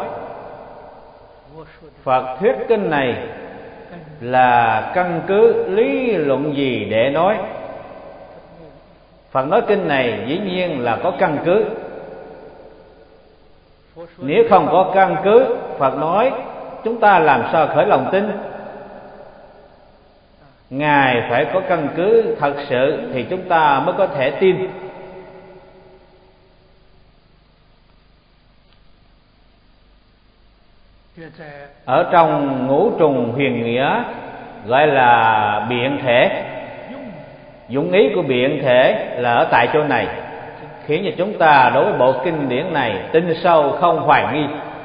Phật thuyết kinh này là căn cứ lý luận gì để nói? Phật nói kinh này dĩ nhiên là có căn cứ. Nếu không có căn cứ, Phật nói chúng ta làm sao khởi lòng tin? Ngài phải có căn cứ thật sự thì chúng ta mới có thể tin. Ở trong ngũ trùng huyền nghĩa gọi là biện thể. Dụng ý của biện thể là ở tại chỗ này, khiến cho chúng ta đối với bộ kinh điển này tin sâu không hoài nghi.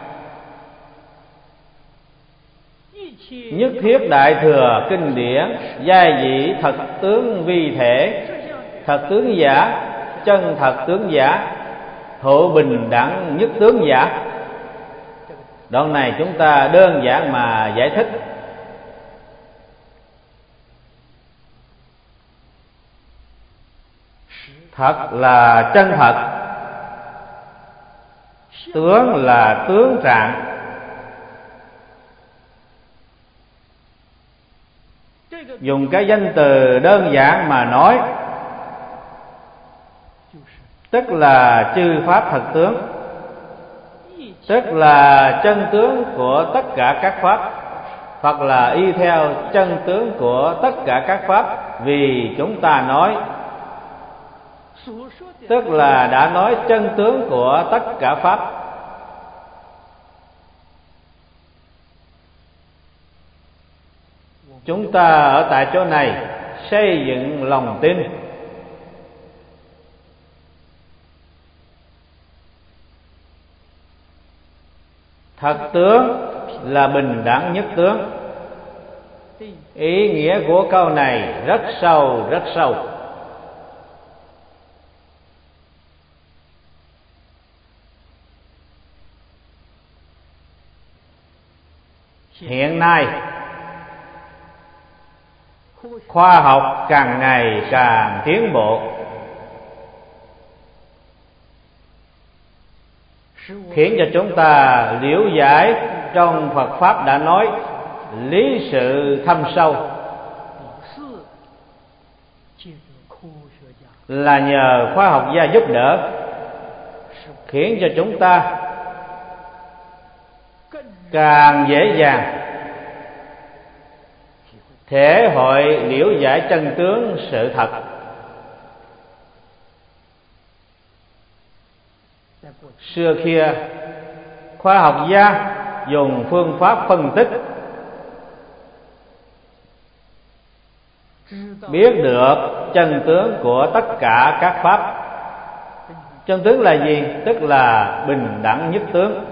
Nhất thiết đại thừa kinh điển giai dị thật tướng vi thể, thật tướng giả, chân thật tướng giả, hữu bình đẳng nhất tướng giả. Đoạn này chúng ta đơn giản mà giải thích. Thật là chân thật, tướng là tướng trạng. Dùng cái danh từ đơn giản mà nói, tức là chư pháp thật tướng, tức là chân tướng của tất cả các pháp, hoặc là y theo chân tướng của tất cả các pháp. Vì chúng ta nói, tức là đã nói chân tướng của tất cả pháp. Chúng ta ở tại chỗ này xây dựng lòng tin. Thật tướng là bình đẳng nhất tướng. Ý nghĩa của câu này rất sâu, rất sâu. Hiện nay khoa học càng ngày càng tiến bộ, khiến cho chúng ta liễu giải trong Phật pháp đã nói lý sự thâm sâu, là nhờ khoa học gia giúp đỡ, khiến cho chúng ta càng dễ dàng thể hội liễu giải chân tướng sự thật. Xưa kia khoa học gia dùng phương pháp phân tích biết được chân tướng của tất cả các pháp. Chân tướng là gì? Tức là bình đẳng nhất tướng.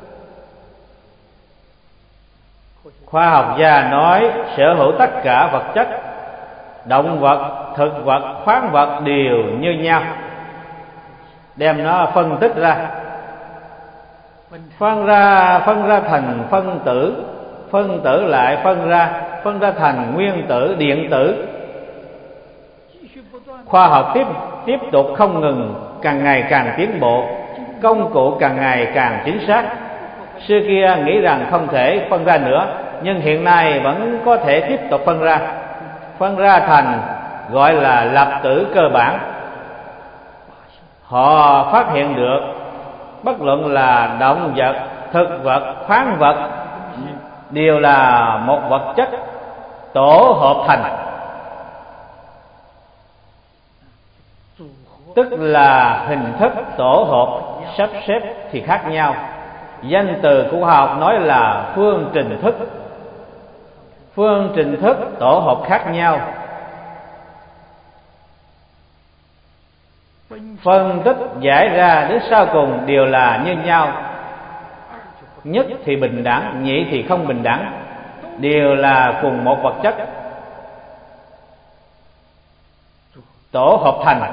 Khoa học gia nói sở hữu tất cả vật chất, động vật, thực vật, khoáng vật đều như nhau, đem nó phân tích ra, phân ra thành phân tử, phân tử lại phân ra thành nguyên tử, điện tử. Khoa học tiếp tục không ngừng, càng ngày càng tiến bộ, công cụ càng ngày càng chính xác. Xưa kia nghĩ rằng không thể phân ra nữa, nhưng hiện nay vẫn có thể tiếp tục phân ra thành gọi là lập tử cơ bản. Họ phát hiện được bất luận là động vật, thực vật, khoáng vật đều là một vật chất tổ hợp thành, tức là hình thức tổ hợp sắp xếp thì khác nhau. Danh từ của khoa học nói là phương trình thức. Phương trình thức tổ hợp khác nhau, phân tích giải ra đến sau cùng đều là như nhau. Nhất thì bình đẳng, nhị thì không bình đẳng, đều là cùng một vật chất tổ hợp thành.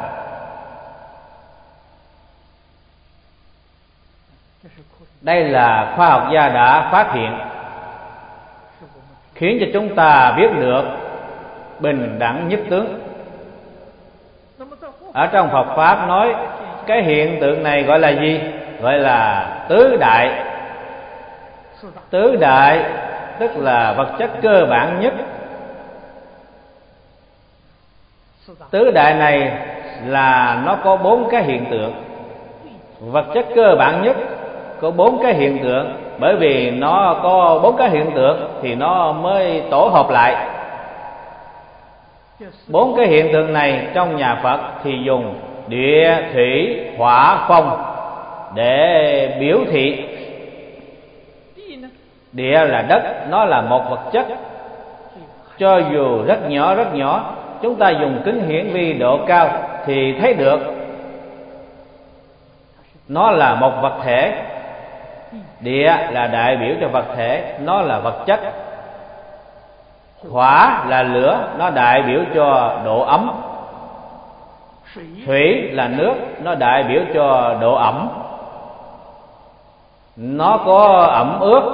Đây là khoa học gia đã phát hiện, khiến cho chúng ta biết được bình đẳng nhất tướng. Ở trong Phật Pháp nói cái hiện tượng này gọi là gì? Gọi là tứ đại. Tứ đại tức là vật chất cơ bản nhất. Tứ đại này là nó có 4 cái hiện tượng. Vật chất cơ bản nhất có 4 cái hiện tượng, bởi vì nó có 4 cái hiện tượng thì nó mới tổ hợp lại. 4 cái hiện tượng này trong nhà Phật thì dùng địa, thủy, hỏa, phong để biểu thị. Địa là đất, nó là một vật chất, cho dù rất nhỏ, chúng ta dùng kính hiển vi độ cao thì thấy được nó là một vật thể. Địa là đại biểu cho vật thể, nó là vật chất. Hỏa là lửa, nó đại biểu cho độ ấm. Thủy là nước, nó đại biểu cho độ ẩm, nó có ẩm ướt.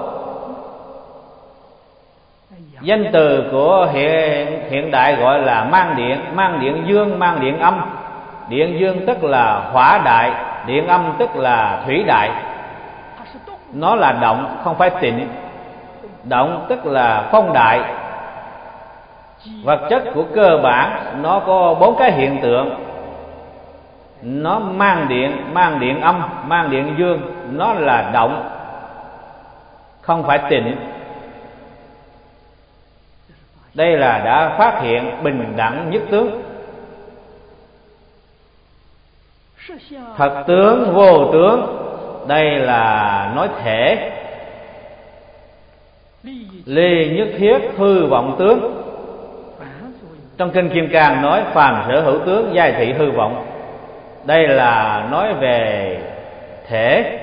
Danh từ của hiện đại gọi là mang điện dương, mang điện âm. Điện dương tức là hỏa đại, điện âm tức là thủy đại. Nó là động, không phải tịnh. Động tức là phong đại. Vật chất của cơ bản nó có 4 cái hiện tượng. Nó mang điện âm, mang điện dương. Nó là động, không phải tịnh. Đây là đã phát hiện bình đẳng nhất tướng. Thật tướng vô tướng, đây là nói thể. Ly nhất thiết hư vọng tướng. Trong kinh Kim Cang nói phàm sở hữu tướng, giai thị hư vọng. Đây là nói về thể.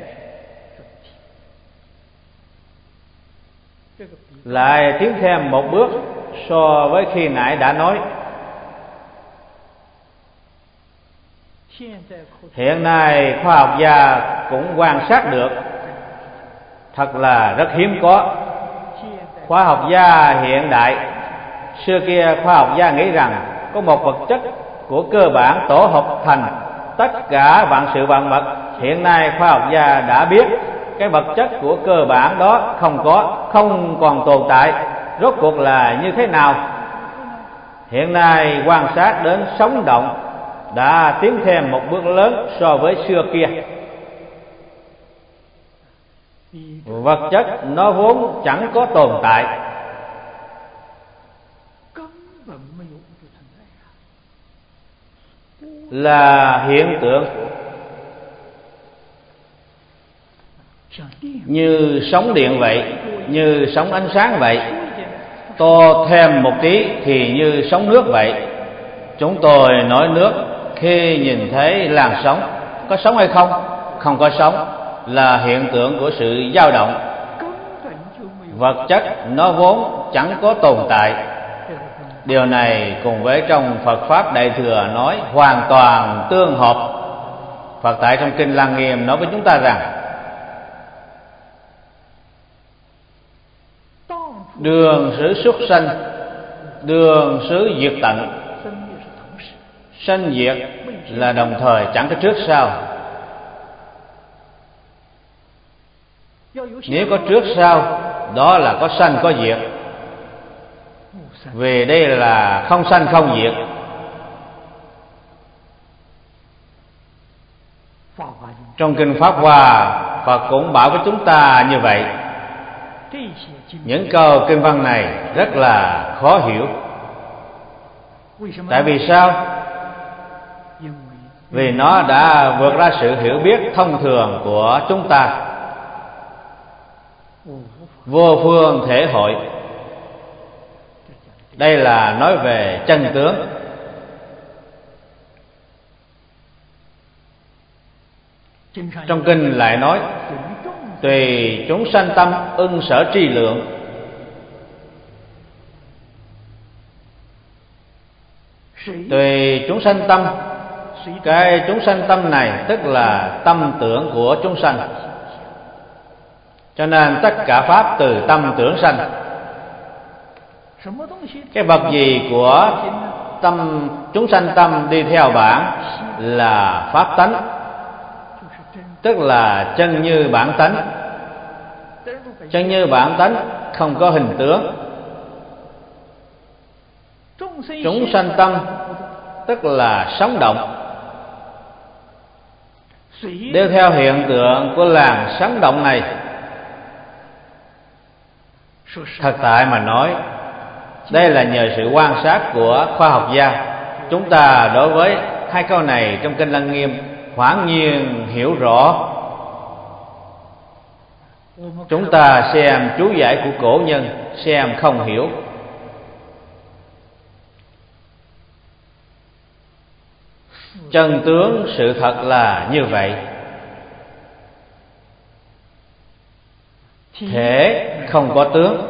Lại tiến thêm một bước so với khi nãy đã nói. Hiện nay khoa học gia cũng quan sát được, thật là rất hiếm có. Khoa học gia hiện đại, xưa kia khoa học gia nghĩ rằng có một vật chất của cơ bản tổ hợp thành tất cả vạn sự vạn vật. Hiện nay khoa học gia đã biết cái vật chất của cơ bản đó không còn tồn tại. Rốt cuộc là như thế nào? Hiện nay quan sát đến sống động đã tiến thêm một bước lớn so với xưa kia. Vật chất nó vốn chẳng có tồn tại, là hiện tượng như sóng điện vậy, như sóng ánh sáng vậy. To thêm một tí thì như sóng nước vậy. Chúng tôi nói nước khi nhìn thấy làn sóng. Có sóng hay không? Không có sóng, là hiện tượng của sự dao động. Vật chất nó vốn chẳng có tồn tại. Điều này cùng với trong Phật Pháp Đại Thừa nói hoàn toàn tương hợp. Phật tại trong Kinh Lăng Nghiêm nói với chúng ta rằng đường xứ xuất sanh, đường xứ diệt tận. Sanh diệt là đồng thời, chẳng có trước sau. Nếu có trước sau, đó là có sanh có diệt. Vì đây là không sanh không diệt. Trong Kinh Pháp Hoa, Phật cũng bảo với chúng ta như vậy. Những câu kinh văn này rất là khó hiểu. Tại vì sao? Vì nó đã vượt ra sự hiểu biết thông thường của chúng ta, vô phương thể hội. Đây là nói về chân tướng. Trong kinh lại nói tùy chúng sanh tâm ưng sở tri lượng. Tùy chúng sanh tâm, cái chúng sanh tâm này tức là tâm tưởng của chúng sanh. Cho nên tất cả pháp từ tâm tưởng sanh. Cái vật gì của tâm chúng sanh tâm đi theo bản là pháp tánh, tức là chân như bản tánh. Chân như bản tánh không có hình tướng. Chúng sanh tâm tức là sống động, đeo theo hiện tượng của làn sống động này. Thật tại mà nói, đây là nhờ sự quan sát của khoa học gia. Chúng ta đối với hai câu này trong Kinh Lăng Nghiêm hoảng nhiên hiểu rõ. Chúng ta xem chú giải của cổ nhân, xem không hiểu. Chân tướng sự thật là như vậy. Thể không có tướng.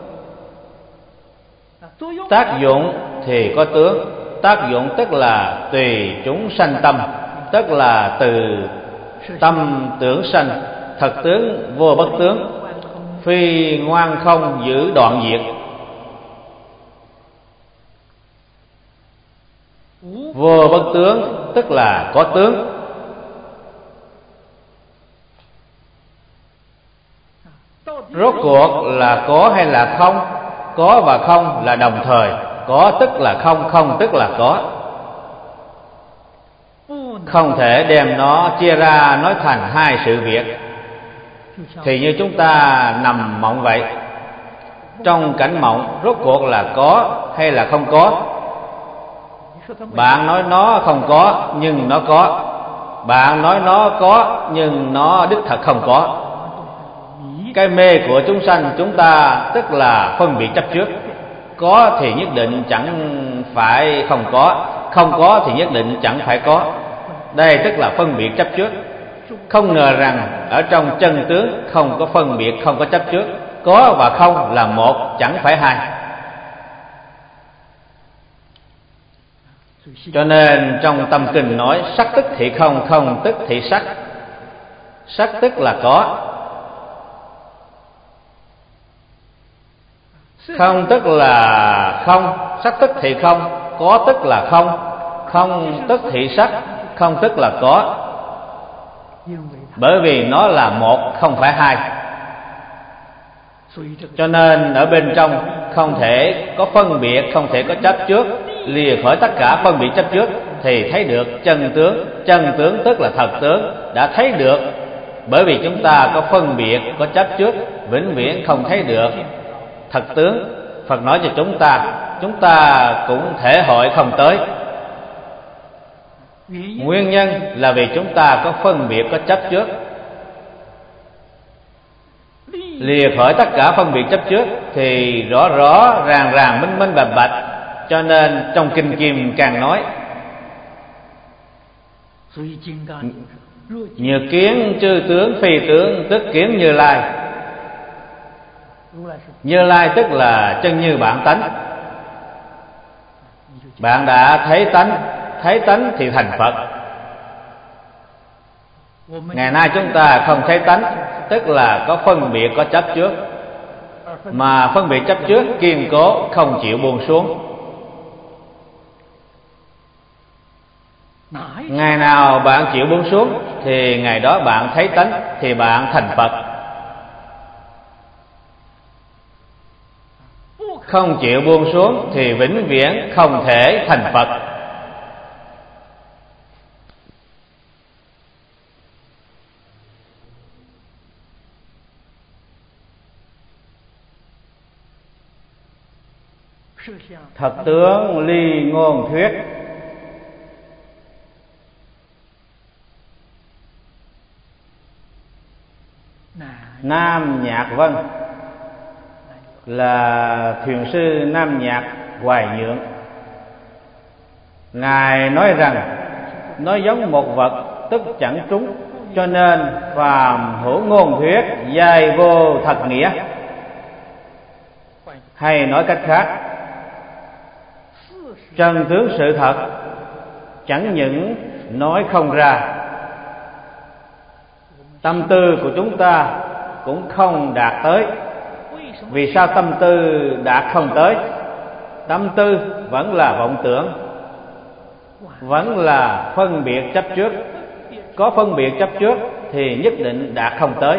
Tác dụng thì có tướng. Tác dụng tức là tùy chúng sanh tâm, tức là từ tâm tưởng sanh. Thật tướng vô bất tướng, phi ngoan không giữ đoạn diệt. Vô bất tướng tức là có tướng. Rốt cuộc là có hay là không? Có và không là đồng thời. Có tức là không, không tức là có. Không thể đem nó chia ra nói thành hai sự việc. Thì như chúng ta nằm mộng vậy. Trong cảnh mộng rốt cuộc là có hay là không có? Bạn nói nó không có nhưng nó có. Bạn nói nó có nhưng nó đích thật không có. Cái mê của chúng sanh chúng ta tức là phân biệt chấp trước. Có thì nhất định chẳng phải không có, không có thì nhất định chẳng phải có. Đây tức là phân biệt chấp trước. Không ngờ rằng ở trong chân tướng không có phân biệt, không có chấp trước. Có và không là một, chẳng phải hai. Cho nên trong tâm kinh nói sắc tức thị không, không tức thị sắc. Sắc tức là có, không tức là không. Sắc tức thị không, có tức là không. Không tức thị sắc, không tức là có. Bởi vì nó là một, không phải hai. Cho nên ở bên trong không thể có phân biệt, không thể có chấp trước. Lìa khỏi tất cả phân biệt chấp trước thì thấy được chân tướng. Chân tướng tức là thật tướng, đã thấy được. Bởi vì chúng ta có phân biệt, có chấp trước, vĩnh viễn không thấy được thật tướng. Phật nói cho chúng ta cũng thể hội không tới. Nguyên nhân là vì chúng ta có phân biệt, có chấp trước. lìa khỏi tất cả phân biệt chấp trước thì rõ rõ ràng ràng minh minh bạch bạch. Cho nên trong kinh Kim Cang nói: Nhược kiến chư tướng phi tướng, tức kiến Như Lai. Như Lai tức là chân như bản tánh. Bạn đã thấy tánh thì thành Phật. Ngày nay chúng ta không thấy tánh, tức là có phân biệt, có chấp trước. Mà phân biệt chấp trước kiên cố, không chịu buông xuống. Ngày nào bạn chịu buông xuống thì ngày đó bạn thấy tánh, thì bạn thành Phật. Không chịu buông xuống thì vĩnh viễn không thể thành Phật. Thật tướng ly ngôn thuyết. Nam Nhạc Vân là thiền sư Nam Nhạc Hoài Nhượng. Ngài nói rằng nói giống một vật tức chẳng trúng, cho nên phàm hữu ngôn thuyết giai vô thật nghĩa. Hay nói cách khác, chân tướng sự thật chẳng những nói không ra, tâm tư của chúng ta cũng không đạt tới. Vì sao tâm tư đạt không tới? Tâm tư vẫn là vọng tưởng, vẫn là phân biệt chấp trước. Có phân biệt chấp trước thì nhất định đạt không tới.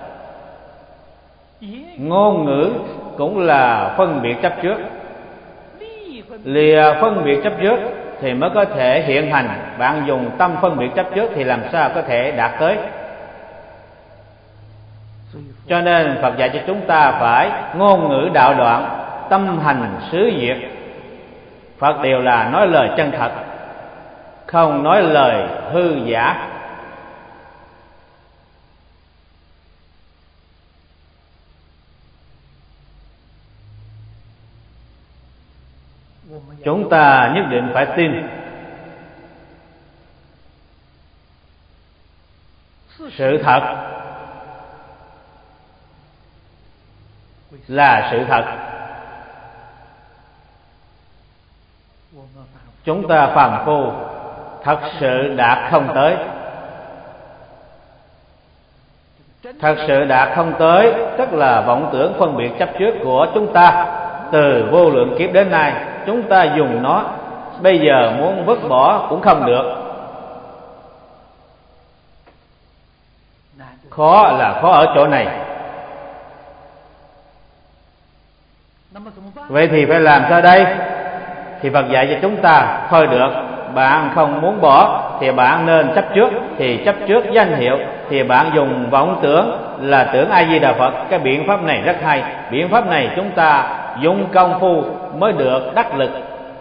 Ngôn ngữ cũng là phân biệt chấp trước. Lìa phân biệt chấp trước thì mới có thể hiện hành. Bạn dùng tâm phân biệt chấp trước thì làm sao có thể đạt tới? Cho nên Phật dạy cho chúng ta phải ngôn ngữ đạo đoạn, tâm hành xứ diệt. Phật đều là nói lời chân thật, không nói lời hư giả. Chúng ta nhất định phải tin sự thật là sự thật. Chúng ta phàm phu thật sự đạt không tới. Thật sự đạt không tới tức là vọng tưởng phân biệt chấp trước của chúng ta từ vô lượng kiếp đến nay. Chúng ta dùng nó, bây giờ muốn vứt bỏ cũng không được. Khó là khó ở chỗ này. Vậy thì phải làm sao đây? Thì Phật dạy cho chúng ta thôi được, bạn không muốn bỏ thì bạn nên chấp trước. Thì chấp trước danh hiệu thì bạn dùng vọng tưởng là tưởng A Di Đà Phật. Cái biện pháp này rất hay. Biện pháp này chúng ta dùng công phu mới được đắc lực.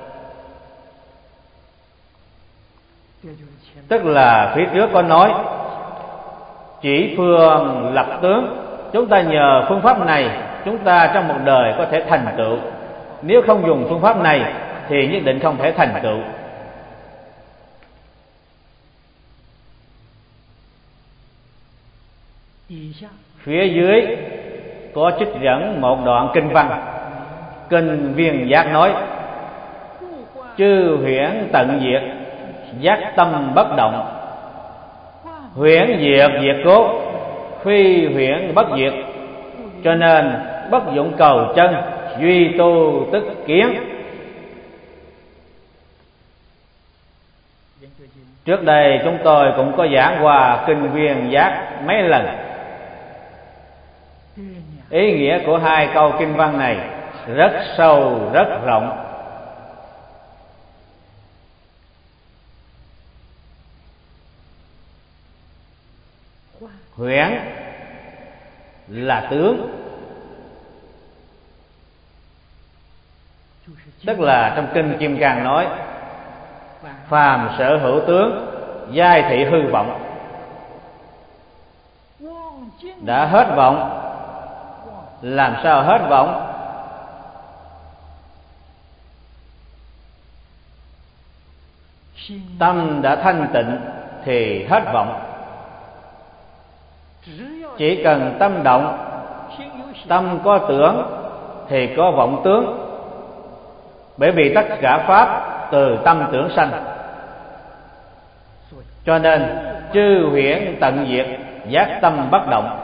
Tức là phía trước có nói chỉ phương lập tướng. Chúng ta nhờ phương pháp này, chúng ta trong một đời có thể thành tựu. Nếu không dùng phương pháp này thì nhất định không thể thành tựu. Phía dưới có trích dẫn một đoạn kinh văn. Kinh Viên Giác nói: chư huyễn tận diệt, giác tâm bất động. Huyễn diệt diệt cố, phi huyễn bất diệt. Cho nên bất dụng cầu chân, duy tu tức kiến. Trước đây chúng tôi cũng có giảng qua kinh Viên Giác mấy lần. Ý nghĩa của hai câu kinh văn này rất sâu, rất rộng. Huyễn là tướng, tức là trong kinh Kim Cang nói phàm sở hữu tướng, giai thị hư vọng. Đã hết vọng làm sao hết vọng? Tâm đã thanh tịnh thì hết vọng. Chỉ cần tâm động, tâm có tưởng thì có vọng tướng. Bởi vì tất cả pháp từ tâm tưởng sanh, cho nên chư huyễn tận diệt, giác tâm bất động.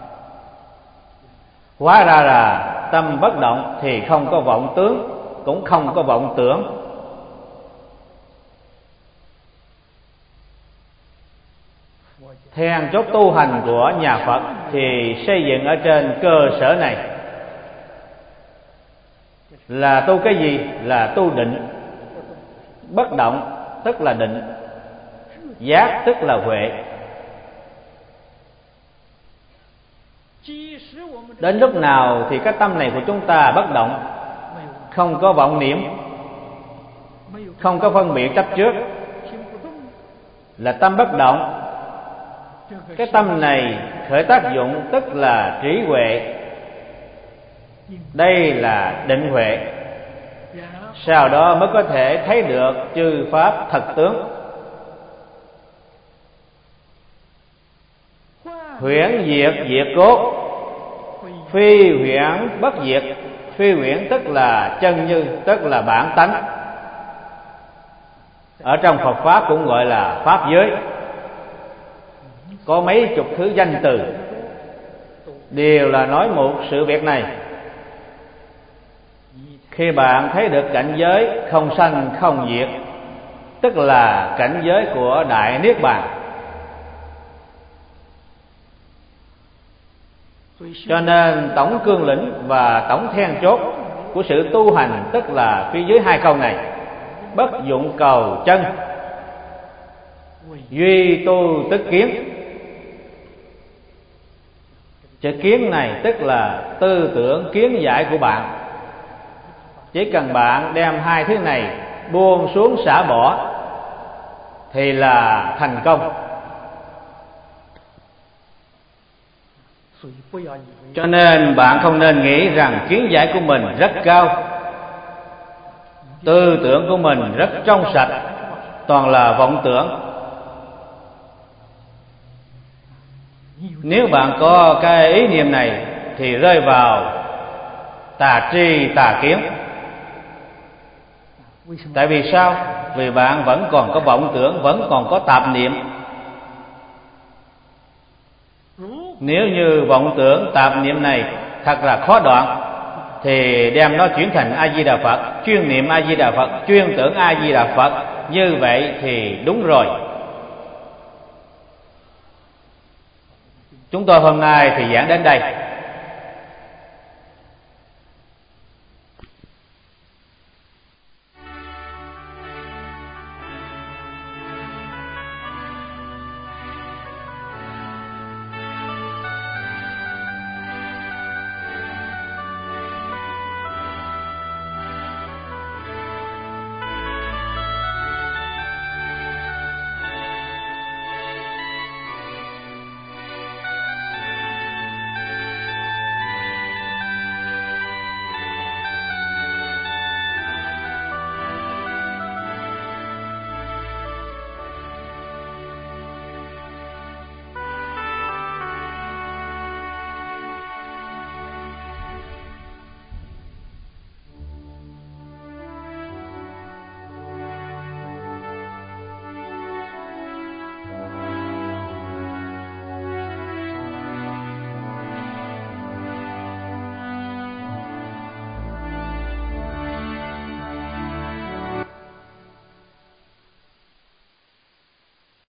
Hóa ra là tâm bất động thì không có vọng tướng, cũng không có vọng tưởng. Then chốt tu hành của nhà Phật thì xây dựng ở trên cơ sở này. Là tu cái gì? Là tu định. Bất động tức là định, giác tức là huệ. Đến lúc nào thì cái tâm này của chúng ta bất động, không có vọng niệm, không có phân biệt chấp trước, là tâm bất động. Cái tâm này khởi tác dụng tức là trí huệ. Đây là định huệ. Sau đó mới có thể thấy được chư pháp thật tướng. Huyễn diệt diệt cốt, phi huyễn bất diệt. Phi huyễn tức là chân như, tức là bản tánh. Ở trong Phật pháp cũng gọi là pháp giới. Có mấy chục thứ danh từ, đều là nói một sự việc này. Khi bạn thấy được cảnh giới không sanh không diệt, tức là cảnh giới của Đại Niết Bàn. Cho nên tổng cương lĩnh và tổng then chốt của sự tu hành tức là phía dưới hai câu này: bất dụng cầu chân, duy tu tức kiến. Chữ kiến này tức là tư tưởng kiến giải của bạn. Chỉ cần bạn đem hai thứ này buông xuống xả bỏ thì là thành công. Cho nên bạn không nên nghĩ rằng kiến giải của mình rất cao, tư tưởng của mình rất trong sạch, toàn là vọng tưởng. Nếu bạn có cái ý niệm này thì rơi vào tà tri tà kiến. Tại vì sao? Vì bạn vẫn còn có vọng tưởng, vẫn còn có tạp niệm. Nếu như vọng tưởng tạp niệm này thật là khó đoạn, thì đem nó chuyển thành A Di Đà Phật, chuyên niệm A Di Đà Phật, chuyên tưởng A Di Đà Phật. Như vậy thì đúng rồi. Chúng tôi hôm nay thì giảng đến đây.